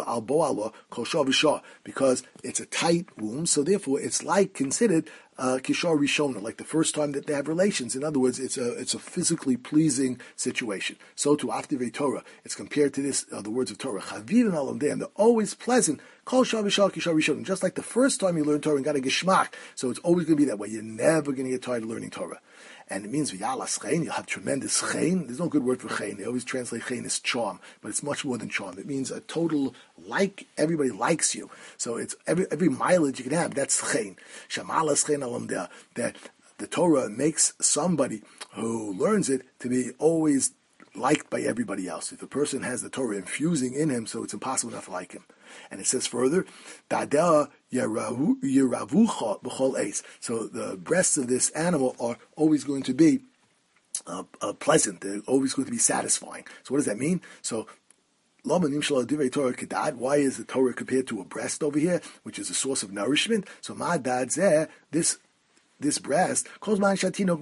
A: because it's a tight womb. So therefore, it's like considered uh, kishar rishona, like the first time that they have relations. In other words, it's a it's a physically pleasing situation. So to Aftivei Torah, it's compared to this uh, the words of Torah. Chavivim alamdeim, they're always pleasant. Kol shah v'shah kishar rishona, just like the first time you learn Torah and got a geschmack. So it's always going to be that way. You're never going to get tired of learning Torah. And it means v'yalas chein, you'll have tremendous chein. There's no good word for chein. They always translate chein as charm, but it's much more than charm. It means a total like, everybody likes you. So it's every every mileage you can have, that's chein. Shamalas chein alamdeh, that the Torah makes somebody who learns it to be always liked by everybody else. If the person has the Torah infusing in him, so it's impossible not to like him. And it says further, Dadeh yiravucha b'chol eis. So the breasts of this animal are always going to be uh, uh, pleasant. They're always going to be satisfying. So what does that mean? So why is the Torah compared to a breast over here, which is a source of nourishment? So ma dad zeh, this this breast, so every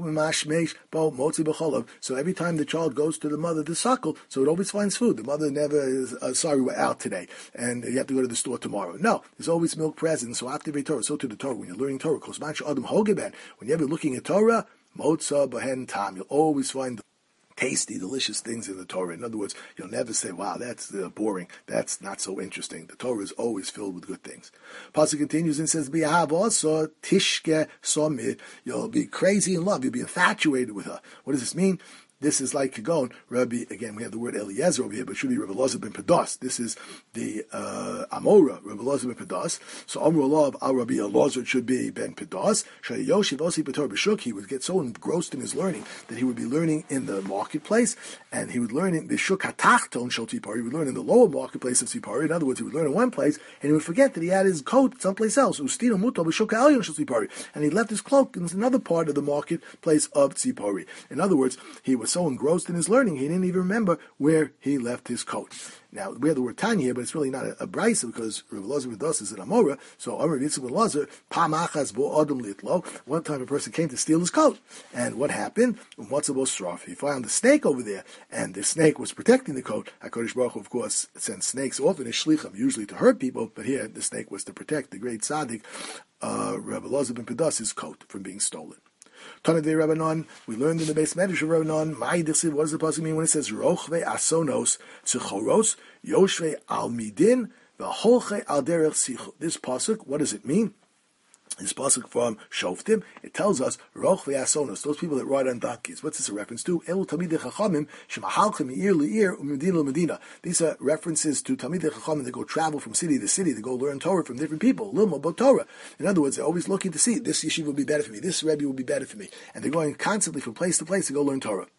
A: time the child goes to the mother to suckle, so it always finds food. The mother never is, uh, sorry, we're out today, and you have to go to the store tomorrow. No, there's always milk present. So after the Torah, so to the Torah, when you're learning Torah, when you're ever looking at Torah, motza b'hen tam, you'll always find tasty, delicious things in the Torah. In other words, you'll never say, wow, that's uh, boring. That's not so interesting. The Torah is always filled with good things. Pasuk continues and says, B'yahav also tishke somid. You'll be crazy in love. You'll be infatuated with her. What does this mean? This is like Kagon, Rabbi, again, we have the word Eliezer over here, but it should be Rabbi Elazar ben Pedas. This is the uh, Amora, Rabbi Elazar ben Pedas. So Amor Allah of Rabbi Elazar should be ben Pedas. Shayoshiv Osi B'Torah B'Shuk, he would get so engrossed in his learning that he would be learning in the marketplace, and he would learn in the Shuk HaTachton Shel Tzipori, he would learn in the lower marketplace of Tzipori. In other words, he would learn in one place, and he would forget that he had his coat someplace else. Ustino Muto B'Shuk HaElyon Shel Tzipori, and he left his cloak in another part of the marketplace of Tzipori. In other words, he was so engrossed in his learning, he didn't even remember where he left his coat. Now, we have the word Tanya here, but it's really not a, a brisa because Rav Elazar with us is an Amora. So, Amor Yitzchak ben Elazar, Pam achas bo adam litlo. One time a person came to steal his coat. And what happened? What's about straf? He found a snake over there, and the snake was protecting the coat. HaKadosh Baruch Hu, of course, sends snakes often as shlichim, usually to hurt people, but here the snake was to protect the great tzaddik, uh, Rav Elazar ben Pedas, his coat from being stolen. Tanadei Rabbanon, we learned in the base medrash of Rabbanon, Ma'ai Dichsiv, what does the pasuk mean when it says, Rochve asonos tzichoros, yoshve al midin, v'holche al derech sichu. This pasuk, what does it mean? This pasuk from Shoftim, it tells us, Roch ve'asonos, those people that ride on donkeys. What's this a reference to? Elu Talmidei Chachamim, shemahalchem mi'ir li'ir, u'medina l'medina. These are references to Talmidei Chachamim that go travel from city to city, to go learn Torah from different people, lilmo about Torah. In other words, they're always looking to see, this yeshiva will be better for me, this rebbe will be better for me. And they're going constantly from place to place to go learn Torah.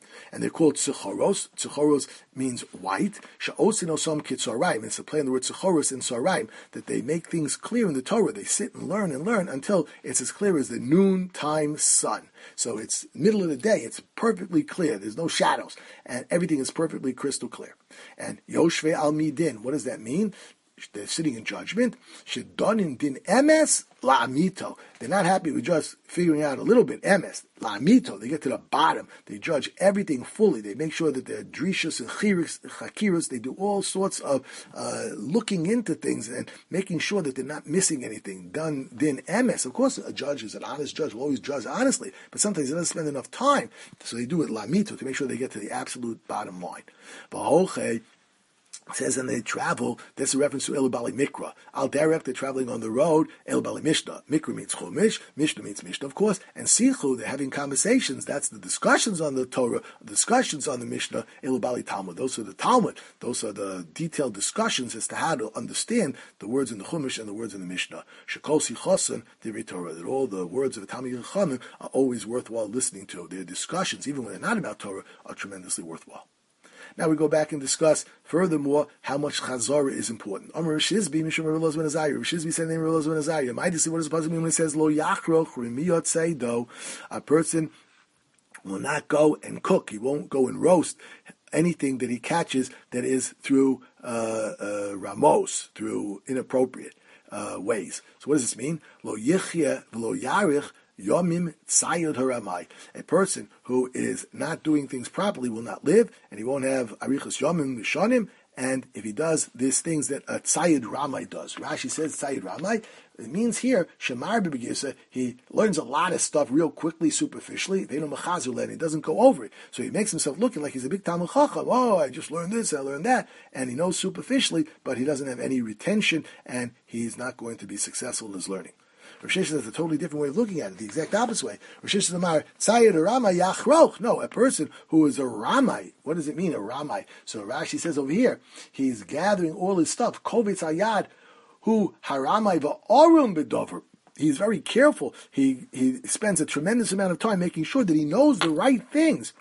A: And they're called tzichoros. Tzichoros means white. Sha'osin osam kitzoraim. It's a play on the word tzichoros in soraim, that they make things clear in the Torah. They sit and learn and learn until it's as clear as the noontime sun. So it's middle of the day. It's perfectly clear. There's no shadows. And everything is perfectly crystal clear. And Yoshve al midin. What does that mean? They're sitting in judgment. Shedonin din emes la'amito. They're not happy with just figuring out a little bit. Emes la'amito. They get to the bottom. They judge everything fully. They make sure that they're drishas and chakiras. They do all sorts of uh, looking into things and making sure that they're not missing anything. Done din emes. Of course, a judge is an honest judge. Will always judge honestly, but sometimes he doesn't spend enough time, so they do it la'amito to make sure they get to the absolute bottom line. V'holchei. It says, and they travel, that's a reference to El Bali Mikra. Al Derech, they're traveling on the road. El Bali Mishnah. Mikra means Chumash. Mishnah means Mishnah, of course. And Sichu, they're having conversations. That's the discussions on the Torah, discussions on the Mishnah. El Bali Talmud. Those are the Talmud. Those are the detailed discussions as to how to understand the words in the Chumash and the words in the Mishnah. Shekol Sichosan, Divrei Torah. That all the words of the Talmud Chachamim are always worthwhile listening to. Their discussions, even when they're not about Torah, are tremendously worthwhile. Now we go back and discuss furthermore how much Chazara is important. Amar Shizbi Mishum Rav Elazar ben Azariah. Shizbi said the name Rav Elazar ben Azariah. Might you see what does it supposed to mean when it says Lo Yachroch Remiyot Seido? A person will not go and cook. He won't go and roast anything that he catches that is through uh, uh, ramos, through inappropriate uh, ways. So what does this mean? Lo Yichya Lo Yarich. Yomim tzayod haramai. A person who is not doing things properly will not live, and he won't have arichas yomim mishanim. And if he does these things that a tzayod ramai does, Rashi says tzayod ramai. It means here shemar b'begisa. He learns a lot of stuff real quickly, superficially. They don't machazul and he doesn't go over it, so he makes himself looking like he's a big Talmud Chacham. Oh, I just learned this, I learned that, and he knows superficially, but he doesn't have any retention, and he's not going to be successful in his learning. Rosh Hashanah has a totally different way of looking at it, the exact opposite way. Rosh Hashanah Amar, Tzayid Ramai Yachroch. No, a person who is a Ramai. What does it mean, a Ramai? So Rashi says over here, he's gathering all his stuff. Kovitz Ayad, who Haramai Va'orum Bedover. He's very careful. He, he spends a tremendous amount of time making sure that he knows the right things.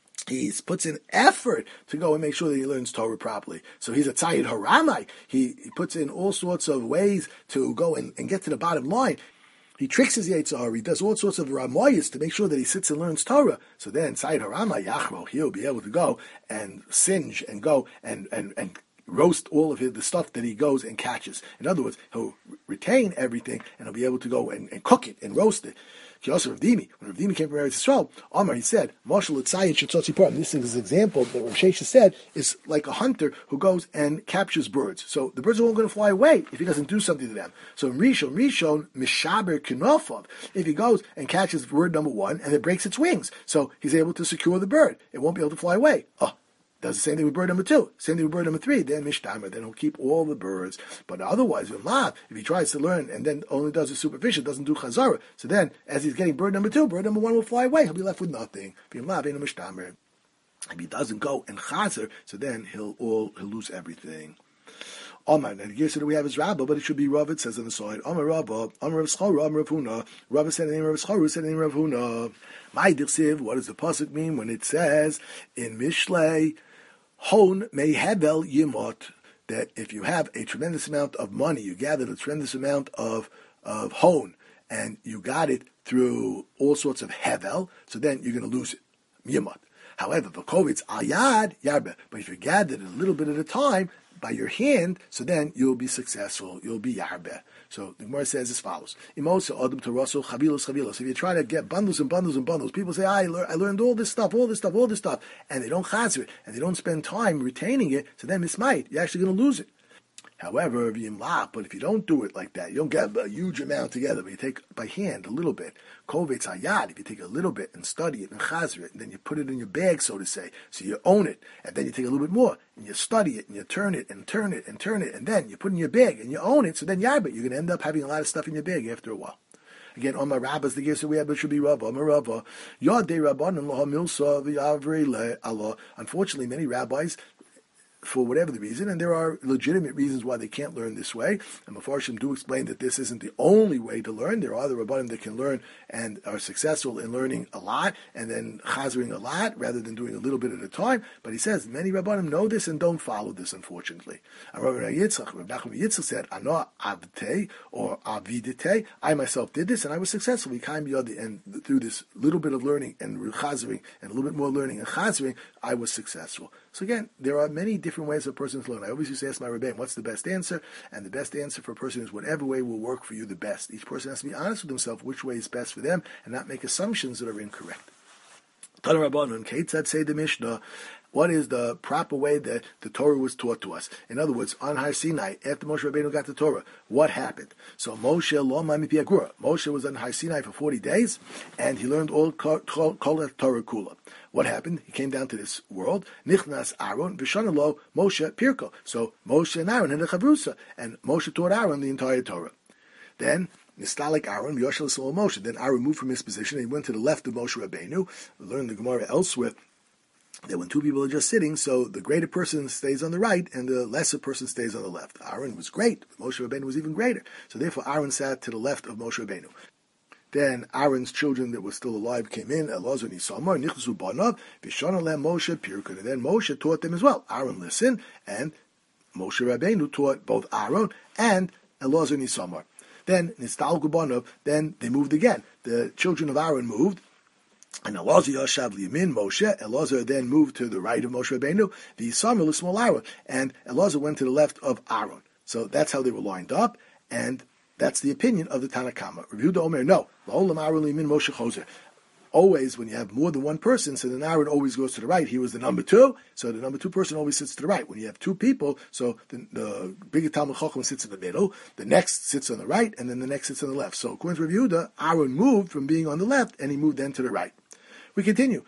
A: He puts in effort to go and make sure that he learns Torah properly. So he's a tzayid haramai. He, he puts in all sorts of ways to go and, and get to the bottom line. He tricks his Yetzirah. He does all sorts of ramoyas to make sure that he sits and learns Torah. So then tzayid haramai yachro, he'll be able to go and singe and go and, and, and roast all of his, the stuff that he goes and catches. In other words, he'll retain everything and he'll be able to go and, and cook it and roast it. Also, Rav Dimi, when Rav Dimi came from Eretz Yisrael, Amar, he said, Mashal Etzayin Shetzotzi Param. This is an example that Rav Shesha said is like a hunter who goes and captures birds. So the birds are all going to fly away if he doesn't do something to them. So in Rishon, Rishon, Mishaber Kinofov, if he goes and catches bird number one and it breaks its wings, so he's able to secure the bird. It won't be able to fly away. Oh. Does the same thing with bird number two, same thing with bird number three, then mishtamer, then he'll keep all the birds. But otherwise, with Lav, if he tries to learn and then only does the superficial, doesn't do chazara, so then as he's getting bird number two, bird number one will fly away, he'll be left with nothing. If Lav ain't a mishtamer. If he doesn't go and chazar, so then he'll all he'll lose everything. Omar, and here so that we have his Rabbah, but it should be Rav, it says on the side. Omar Rabbah, Omar Rav Schor, Omar Rav Huna. Rabbah said the name of Rav Schor, said the name of Rav Huna. My Dirsiv, what does the pasuk mean when it says in Mishlei, Hon may hevel yimot, that if you have a tremendous amount of money, you gathered a tremendous amount of, of hon, and you got it through all sorts of hevel, so then you're going to lose it. Yimot. However, v'kovitz ayad yarbe, but if you gathered a little bit at a time by your hand, so then you'll be successful. You'll be yarbe. So the Gemara says as follows: Imosa adam tarasul chavilos chavilos. If you try to get bundles and bundles and bundles, people say, I, lear- I learned all this stuff, all this stuff, all this stuff, and they don't chazer it, and they don't spend time retaining it, so then mismite, you're actually going to lose it. However, but if you don't do it like that, you don't get a huge amount together, but you take by hand a little bit. Kovetz hayad, if you take a little bit and study it and chazer it, and then you put it in your bag, so to say, so you own it, and then you take a little bit more, and you study it, and you turn it, and turn it, and turn it, and then you put it in your bag, and you own it, so then yarba, you're going to end up having a lot of stuff in your bag after a while. Again, on my rabbis, the gears that we have, it should be Rabbah, my Rabbah. Yad de Rabban and Laha Milsa, the Avre Le Allah. Unfortunately, many rabbis, for whatever the reason, and there are legitimate reasons why they can't learn this way. And Mefarshim do explain that this isn't the only way to learn. There are other Rabbanim that can learn and are successful in learning a lot and then chazering a lot rather than doing a little bit at a time. But he says many Rabbanim know this and don't follow this, unfortunately. Rabbi Yitzchak, Rabbi Nachman Yitzchak said, "Ano avte or avidite." I myself did this and I was successful. And through this little bit of learning and chazering and a little bit more learning and chazering, I was successful. So again, there are many different ways for a person to learn. I always used to ask my Rebbeim, what's the best answer? And the best answer for a person is whatever way will work for you the best. Each person has to be honest with himself which way is best for them and not make assumptions that are incorrect. Tana Rabbanon, Keitzad say the Mishnah, what is the proper way that the Torah was taught to us? In other words, on Har Sinai, after Moshe Rabbeinu got the Torah, what happened? So Moshe lo ma'mipi agura. Moshe was on Har Sinai for forty days, and he learned all Kol Torah Kula. What happened? He came down to this world. Nichnas Aaron v'shana lo Moshe Pirko. So Moshe and Aaron had a chavrusa, and Moshe taught Aaron the entire Torah. Then Nistalik Aaron, Yoshel Sol Moshe. Then Aaron moved from his position and he went to the left of Moshe Rabbeinu. We learned the Gemara elsewhere that when two people are just sitting, so the greater person stays on the right and the lesser person stays on the left. Aaron was great, but Moshe Rabbeinu was even greater. So therefore Aaron sat to the left of Moshe Rabbeinu. Then Aaron's children that were still alive came in, Elazar and Isamar, Nichzu Banav, Vishana Lem Moshe Pirkun. And then Moshe taught them as well. Aaron listened, and Moshe Rabbeinu taught both Aaron and Elazar and Isamar. Then Nistal Gubanov, then they moved again. The children of Aaron moved, and Elazar Yashav Liyamin Moshe. Elazar then moved to the right of Moshe Rabbeinu. The Isamar small Aaron, and Elazar went to the left of Aaron. So that's how they were lined up, and that's the opinion of the Tanna Kama. Rav Yehuda Omer, no. Always, when you have more than one person, so then Aaron always goes to the right. He was the number two, so the number two person always sits to the right. When you have two people, so the, the bigger Talmud Chacham sits in the middle, the next sits on the right, and then the next sits on the left. So according to Rav Yehuda, Aaron moved from being on the left, and he moved then to the right. We continue.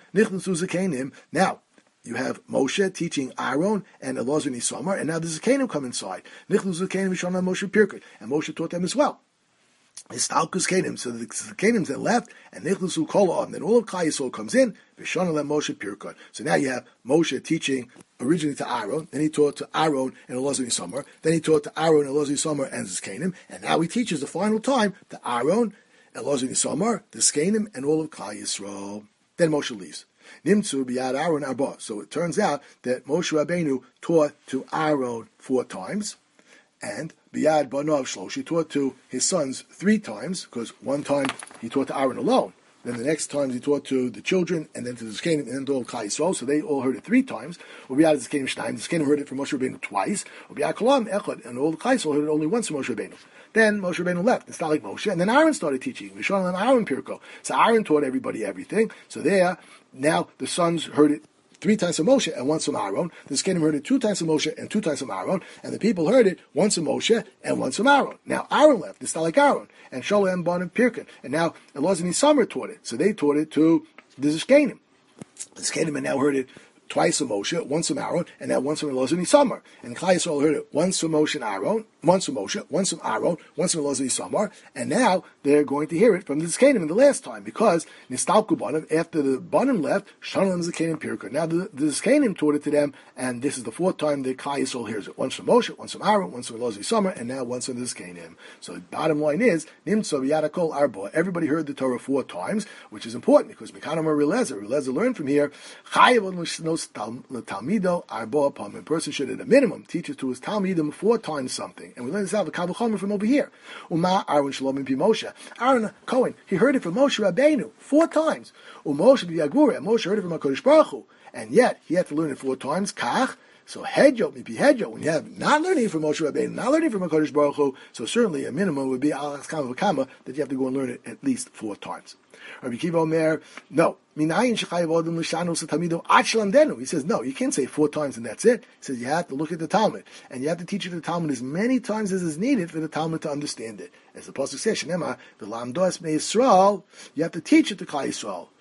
A: Now, you have Moshe teaching Aaron and Elazar and Isamar, and now the Zakanim come inside. Nichlu Zakanim V'shana Moshe Pirkei, and Moshe taught them as well. Histalkus Kanim, so the Zakanim then left, and Nichlu Kola, and then all of Klal Yisrael comes in. V'shana Le Moshe Pirkei. So now you have Moshe teaching originally to Aaron, then he taught to Aaron and Elazar and Isamar, then he taught to Aaron, Elazar and Isamar, and Zakanim, and now he teaches the final time to Aaron, Elazar and Isamar, the Zakanim, and all of Klal Yisrael. Then Moshe leaves. Nimtzu b'yad Aaron arba. So it turns out that Moshe Rabbeinu taught to Aaron four times, and b'yad banav shlosh, he taught to his sons three times, because one time he taught to Aaron alone. Then the next time he taught to the children, and then to the Zakanim, and then to all Klal Yisrael. So they all heard it three times. B'yad Zakanim shnayim, the Zakanim heard it from Moshe Rabbeinu twice. B'yad kolam echad, and all the Klal Yisrael heard it only once from Moshe Rabbeinu. Then Moshe Rabbeinu left. It's not like Moshe. And then Aaron started teaching. V'shana Lem Aaron Pirko. So Aaron taught everybody everything. So there, now the sons heard it three times from Moshe and once from Aaron. The Zakanim heard it two times from Moshe and two times from Aaron. And the people heard it once from Moshe and once from Aaron. Now Aaron left. It's not like Aaron. And Sholem Ban and Pirkin. And now Elazar and Isamar taught it. So they taught it to the Zakanim. The Zakanim now heard it twice from Moshe, once from Aaron, and now once from Elazar and Isamar. And Klal Yisrael heard it once from Moshe and Aaron, once from Moshe, once from Aaron, once from Elazar and Isamar, and now they're going to hear it from the Zakanim in the last time, because Nistalku Banim, after the Banim left, Shalom Zakanim Pirka. Now the, the Zakanim taught it to them, and this is the fourth time that Klal Yisrael hears it. Once from Moshe, once from Aaron, once from Elazar and Isamar, and now once from the Zakanim. So the bottom line is, Nimtzo Yadakol Arba. Everybody heard the Torah four times, which is important, because Mekanim Rilezah, Rilezah learned from here, Talmido arba apam. A person should, at a minimum, teach it to his Talmidim four times something. And we learn this out of Kavul Chomer from over here. Uma Aaron Shalom Pi Moshe. Aaron Cohen, he heard it from Moshe Rabbeinu four times. Umoshe B'Yagura, and Moshe heard it from HaKadosh Baruch Hu. And yet, he had to learn it four times. Kach. So hedjo, mipi hedjo, when you have not learning from Moshe Rabbeinu, not learning from HaKadosh Baruch Hu, so certainly a minimum would be al kama v'kama, that you have to go and learn it at least four times. Rabbi Kiva Omer, no. He says, no, you can't say four times and that's it. He says, you have to look at the Talmud. And you have to teach it the Talmud as many times as is needed for the Talmud to understand it. As the Pasuk says, Shenema, the Lamdos Me Yisrael, you have to teach it to Klal Yisrael.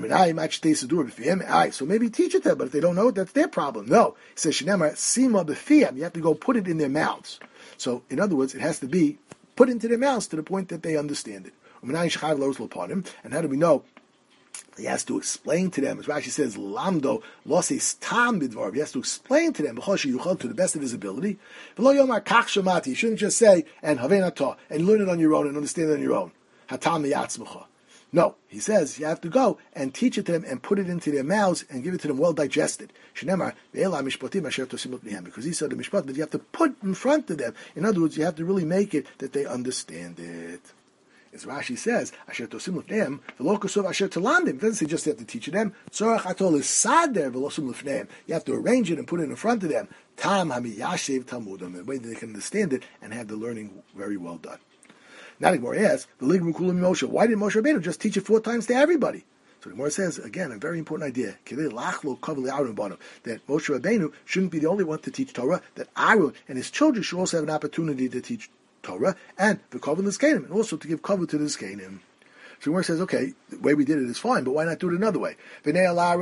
A: So maybe teach it there, but if they don't know it, that's their problem. No. He says, Shenema, Sima B'fiyam, you have to go put it in their mouths. So, in other words, it has to be put into their mouths to the point that they understand it. And how do we know He has to explain to them, as Rashi says, Lamdo, Losis Tam Bidvar. He has to explain to them, to the best of his ability. You shouldn't just say, and Havenatah, and learn it on your own and understand it on your own. Hatam Yatzmacha. No, he says you have to go and teach it to them and put it into their mouths and give it to them well digested. Because he said the mishpat that you have to put in front of them. In other words, you have to really make it that they understand it. As Rashi says, Asher tosim lefneim, v'lo kosov asher talandim. It doesn't say just you have to teach them. Tzorach atol is sader v'losum lefneim. You have to arrange it and put it in front of them. Tam hamiyashiv talmudim, the way that they can understand it and have the learning very well done. Now the Gemara asks, the Ligum Kulim Moshe, why did Moshe Rabbeinu just teach it four times to everybody? So the Gemara says, again, a very important idea, that Moshe Rabbeinu shouldn't be the only one to teach Torah, that Aaron and his children should also have an opportunity to teach Torah, and the Kavod L'Zkenim, and also to give Kavod to the Zkenim. So the Gemara says, okay, the way we did it is fine, but why not do it another way? Let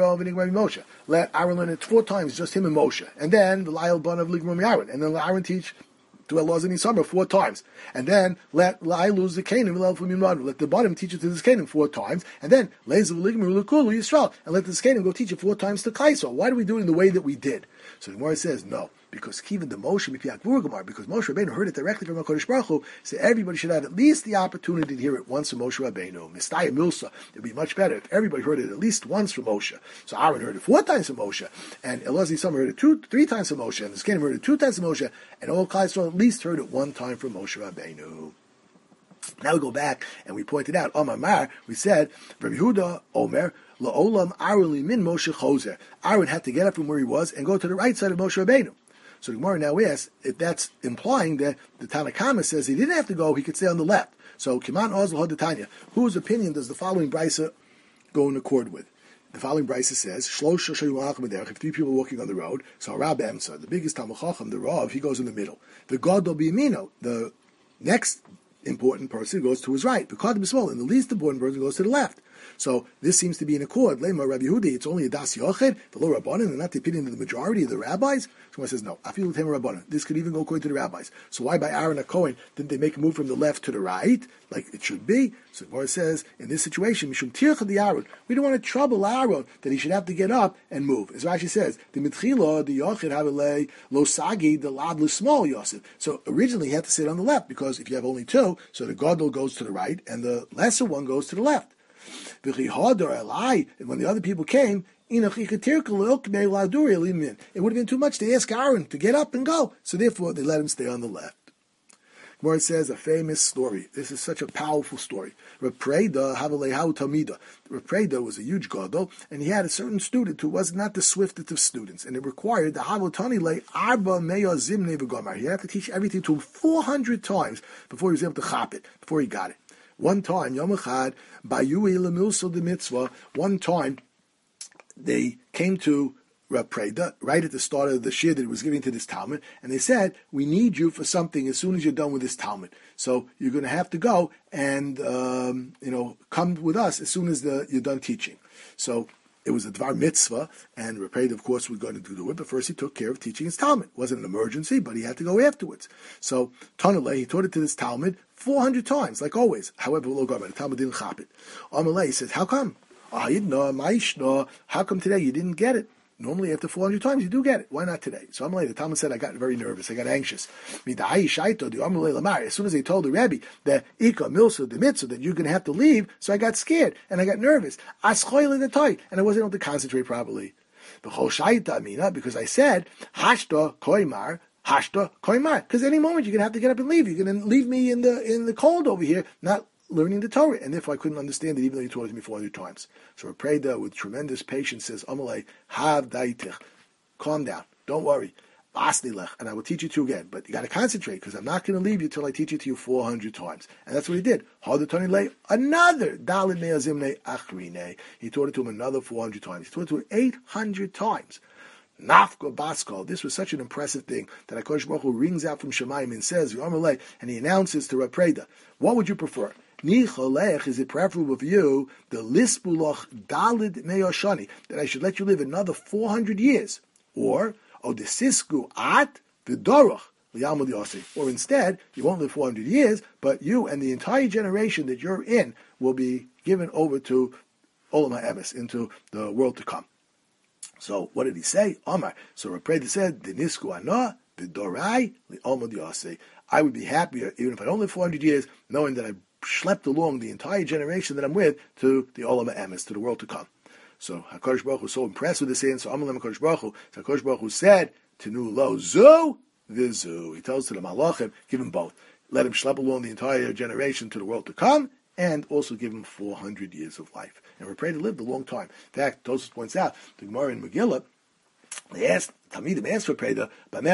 A: Aaron learn it four times, just him and Moshe, and then the La'il Ban of Ligum Aaron, and then Aaron teach to Elazar and Isamar four times, and then let Lailu Zekanim let the bottom teach it to the Zekanim four times, and then Lezav Ligmur Lekulu Yisrael, and let the Zekanim go teach it four times to Kaisel. Why do we do it in the way that we did? So the Gemara says no, because even the Moshe Mipiak Vurgamar, because Moshe Rabbeinu heard it directly from HaKadosh Baruch Hu, so everybody should have at least the opportunity to hear it once from Moshe Rabbeinu. Mistaya Milsa, it'd be much better if everybody heard it at least once from Moshe. So Aaron heard it four times from Moshe, and Elazar Isamar heard it two, three times from Moshe, and the Zekanim heard it two times from Moshe, and all Kaisel at least heard it one time from Moshe Rabbeinu. Now we go back and we pointed out, Omar Mar, we said, Rabbi Yehuda Omer, La'olam Aaron min Moshe Choser. Aaron had to get up from where he was and go to the right side of Moshe Rabbeinu. So the Gemara now asks if that's implying that the Tanakama says he didn't have to go, he could stay on the left. So Kiman Ozl Hodatanya, whose opinion does the following brisa go in accord with? The following brisa says, Shlosh if three people are walking on the road, so Rab Emsa, the biggest Talmud Chacham, the Rav, he goes in the middle. The Gadol B'Yamino, the next important person goes to his right. The Kaddim B'Smol, and the least important person goes to the left. So this seems to be in accord. Lema Rabbi Yehudi, it's only a Das Yochid, the low Rabbanan, and not the opinion of the majority of the rabbis. So one says, no, I feel with him Rabbanan. This could even go according to the rabbis. So why by Aaron a Cohen didn't they make a move from the left to the right, like it should be? So Gemara says, in this situation, Mishum Tircha the Aaron, we don't want to trouble Aaron that he should have to get up and move. As Rashi says, the Mitchila, the Yochid Havilei, Lo Sagi, the Lad L'Small Yosef. So originally he had to sit on the left, because if you have only two, so the Gadol goes to the right, and the lesser one goes to the left. And when the other people came, it would have been too much to ask Aaron to get up and go. So therefore, they let him stay on the left. Gemara says a famous story. This is such a powerful story. Reb Preida Havalehu Tamida. Reb Preida was a huge gadol, and he had a certain student who was not the swiftest of students, and it required the Havotani Le Arba Meya Zimne V'Gomar. He had to teach everything to him four hundred times before he was able to chop it, before he got it. One time, Yom Echad, Bayui Lemilso de Mitzvah, one time they came to Reb Preida right at the start of the shir that he was giving to this Talmud, and they said, we need you for something as soon as you're done with this Talmud. So you're going to have to go and um, you know come with us as soon as the, you're done teaching. So it was a Dvar Mitzvah, and Reb Preida, of course, was going to do it, but first he took care of teaching his Talmud. It wasn't an emergency, but he had to go afterwards. So, Tanalei, he taught it to this Talmud four hundred times, like always. However, the Talmud didn't chop it. Amalei says, how come? How come today you didn't get it? Normally, after four hundred times, you do get it. Why not today? So Amalei, the Talmud said, I got very nervous. I got anxious. As soon as they told the Rebbe that Ika Milsa the Mitzvah that you're going to have to leave, so I got scared and I got nervous. And I wasn't able to concentrate properly. Because I said, Hashta Koimar, Hashta Koimar. Because any moment you're going to have to get up and leave. You're going to leave me in the in the cold over here, not learning the Torah, and therefore I couldn't understand it even though you taught it to me four hundred times. So Reb Preida, with tremendous patience, says, Amalei, Hav Daitich, calm down, don't worry, Asnilech, and I will teach you to again, but you got to concentrate, because I'm not going to leave you till I teach it to you four hundred times. And that's what he did. Hadatani lei, another, Dalid Me'azimne Achrine, he taught it to him another four hundred times. He taught it to him eight hundred times. Nafka Baskal. This was such an impressive thing that HaKadosh Baruch Hu rings out from Shemayim and says, and he announces to Reb Preida, what would you prefer? Nicholech, is it preferable for you, the Lispulach Dalid Meyoshani, that I should let you live another four hundred years? Or, Odesisku At Vidorach Liamud Yossi. Or instead, you won't live four hundred years, but you and the entire generation that you're in will be given over to Olam HaEmes, into the world to come. So what did he say? Omar. So Rav Preida said, Denisku Ana, Vidorai, Li'omad Yaseh. I would be happier, even if I don't live four hundred years, knowing that I schlepped along the entire generation that I'm with to the Olam HaEmes, to the world to come. So HaKadosh Baruch Hu was so impressed with this saying, so Amalem HaKadosh Baruch Hu, so HaKadosh Baruch Hu said, Tenu lo zu, vizu. He tells to the Malachim, give him both. Let him schlep along the entire generation to the world to come, and also give him four hundred years of life. And Rav Preida lived a long time. In fact, Tosfos points out, the Gemara in Megillah, they asked, Talmidim asked for Preida,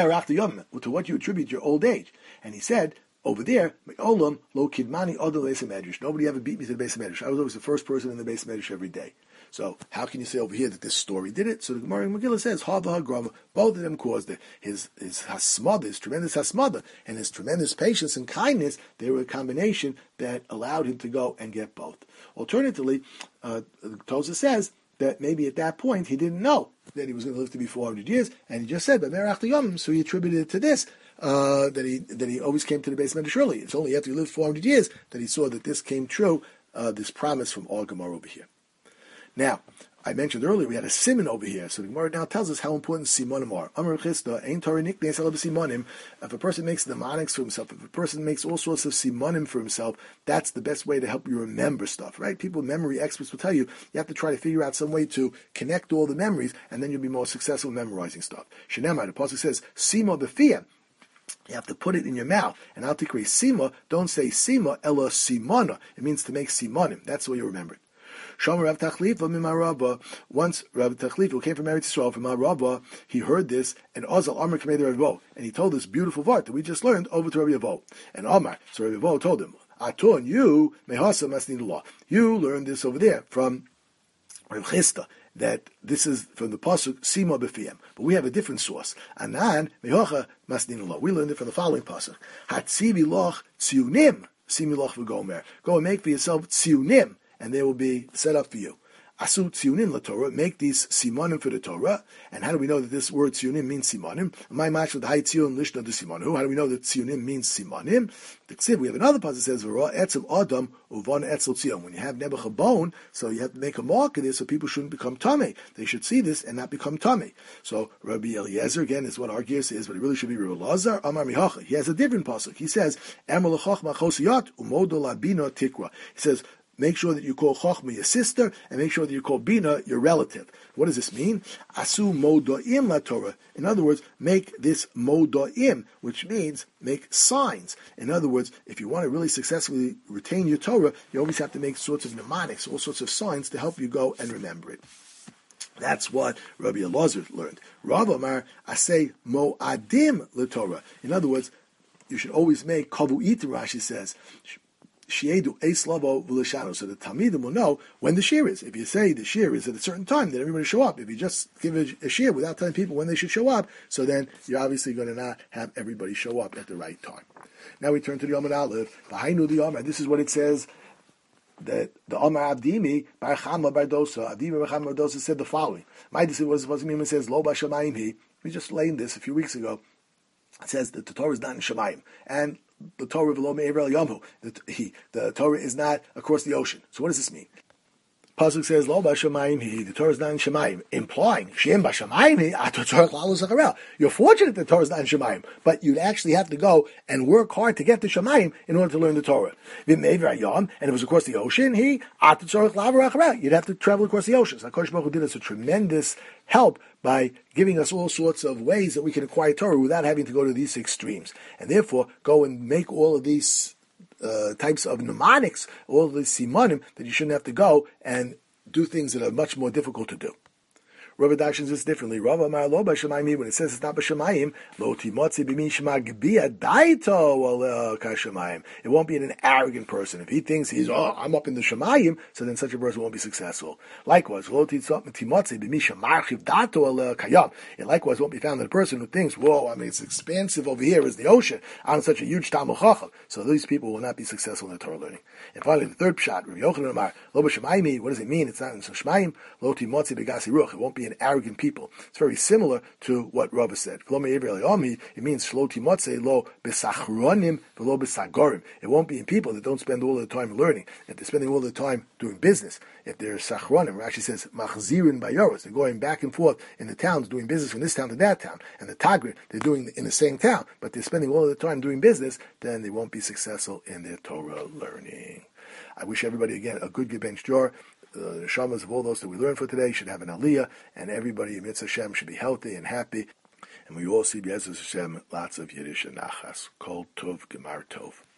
A: to what you attribute your old age. And he said, over there, Olam lo kidmani odel beis medrash. Nobody ever beat me to the beis medrash. I was always the first person in the beis medrash every day. So how can you say over here that this story did it? So the Gemara in Megillah says, Hava HaGrava, both of them caused it. His his hasmada, his tremendous hasmada, and his tremendous patience and kindness, they were a combination that allowed him to go and get both. Alternatively, uh, Tosa says that maybe at that point he didn't know that he was going to live to be four hundred years, and he just said, B'merach Yom, so he attributed it to this, uh, that he that he always came to the beis medrash early. It's only after he lived four hundred years that he saw that this came true, uh, this promise from all Gemara over here. Now, I mentioned earlier we had a simon over here, so the Gemara now tells us how important simonim are. Amar Chisda, ein Torah niknes ela b'simonim. If a person makes mnemonics for himself, if a person makes all sorts of simonim for himself, that's the best way to help you remember stuff, right? People, memory experts will tell you, you have to try to figure out some way to connect all the memories, and then you'll be more successful in memorizing stuff. Shenemar, the pasuk says, simo b'fiyah. You have to put it in your mouth. And Al Tikri Sima, don't say Sima, ela simona. It means to make simonim. That's the way you remember it. Shomer Rav Tachlifa Mimarabba. Once Rav Tachlifa, who came from Eretz Yisrael, from Marabba, he heard this, and Ozal Amar Kamei Rav Yavo, and he told this beautiful vart that we just learned over to Rav Yavo. And Amar, so Rav Yavo told him, Aton, you, Mehasa Masnid Allah. You learned this over there from Rav Chisda, that this is from the pasuk Sima B'fiyem, but we have a different source. Anan Mehocha Masnid Allah. We learned it from the following pasuk: Hatzivi Loch Tziunim Simi Loch V'Gomer. Go and make for yourself Tziunim, and they will be set up for you. Asu Tziunim la Torah, make these Simonim for the Torah. And how do we know that this word Tziunim means Simonim? My match with Hai Tzion Lishna de Simonu. How do we know that Tziunim means Simonim? We have another passage that says, V'ra Etzel Adam Uvan Etzel Tzion. When you have Nebuch bone, so you have to make a mark of this so people shouldn't become Tameh. They should see this and not become Tameh. So Rabbi Eliezer, again, is what Argius is, but it really should be Rabbi Lazar, Amar Mihacha. He has a different pasuk. He says, Emer L'chochma Chosiyat Umodo Labina Tikra. He says, make sure that you call Chochma your sister, and make sure that you call Bina your relative. What does this mean? Asu modoim la Torah. In other words, make this modoim, which means make signs. In other words, if you want to really successfully retain your Torah, you always have to make sorts of mnemonics, all sorts of signs to help you go and remember it. That's what Rabbi Elazar learned. Rav Amar asay moadim la Torah. In other words, you should always make kavuit, Rashi says, Shiedu Eislavo Vulashano, so the Talmidim will know when the shir is. If you say the shir is at a certain time, then everybody show up. If you just give a, a shir without telling people when they should show up, so then you're obviously going to not have everybody show up at the right time. Now we turn to the Yom Aleph. V'hainu the Yom. This is what it says. That the Omar Abdimi Bar Chama Bar Dosa Abdimi Bar Chama Bar Dosa said the following. My decision was supposed to mean it says Lo Bashamayim He. We just laid this a few weeks ago. It says that the Torah is not in Shemayim, and the Torah v'lo me'ever yamhu. The, the Torah is not across the ocean. So what does this mean? Pasuk says lo b'shamayim he. The Torah is not in Shemayim, implying shem b'shamayim he. Ato Torah lalu zacharel. You're fortunate that the Torah is not in Shemayim, but you'd actually have to go and work hard to get to Shemayim in order to learn the Torah. V'me'ever yam, and it was across the ocean. He ato Torah lalu zacharel. You'd have to travel across the ocean. So HaKadosh Baruch Hu did us a tremendous help by giving us all sorts of ways that we can acquire Torah without having to go to these extremes. And therefore, go and make all of these uh, types of mnemonics, all of these simonim, that you shouldn't have to go and do things that are much more difficult to do. Rabbi Darshan this differently. Rav Amar lo b'shamayim, when it says it's not b'shamayim, lo timotzi b'min shema gbia daito al kashamayim. It won't be in an arrogant person. If he thinks he's, oh, I'm up in the shamayim, so then such a person won't be successful. Likewise, lo timotzi b'min shema chiv dato al kayam. It likewise won't be found in a person who thinks, whoa, I mean, it's expansive over here as the ocean. I'm such a huge Talmud Chacham. So these people will not be successful in their Torah learning. And finally, the third pshat, Rabbi Yochanan Amar lo b'shamayim. What does it mean? It's not in shamayim. Lo timotzi b'gasi ruach. It won't be and arrogant people. It's very similar to what Rava said. It means shloti motzei lo besachronim v'lo besagorim. It won't be in people that don't spend all their time learning, if they're spending all their time doing business. If they're sachronim, Rashi says machzirin bayoros, they're going back and forth in the towns, doing business from this town to that town. And the tagrin, they're doing in the same town, but they're spending all their time doing business, then they won't be successful in their Torah learning. I wish everybody, again, a good Gebench Jar. The shamas of all those that we learned for today should have an aliyah, and everybody in Mitzvah Hashem should be healthy and happy. And we all see, B'ezras Hashem, lots of Yiddish and Nachas. Kol Tov, Gemar Tov.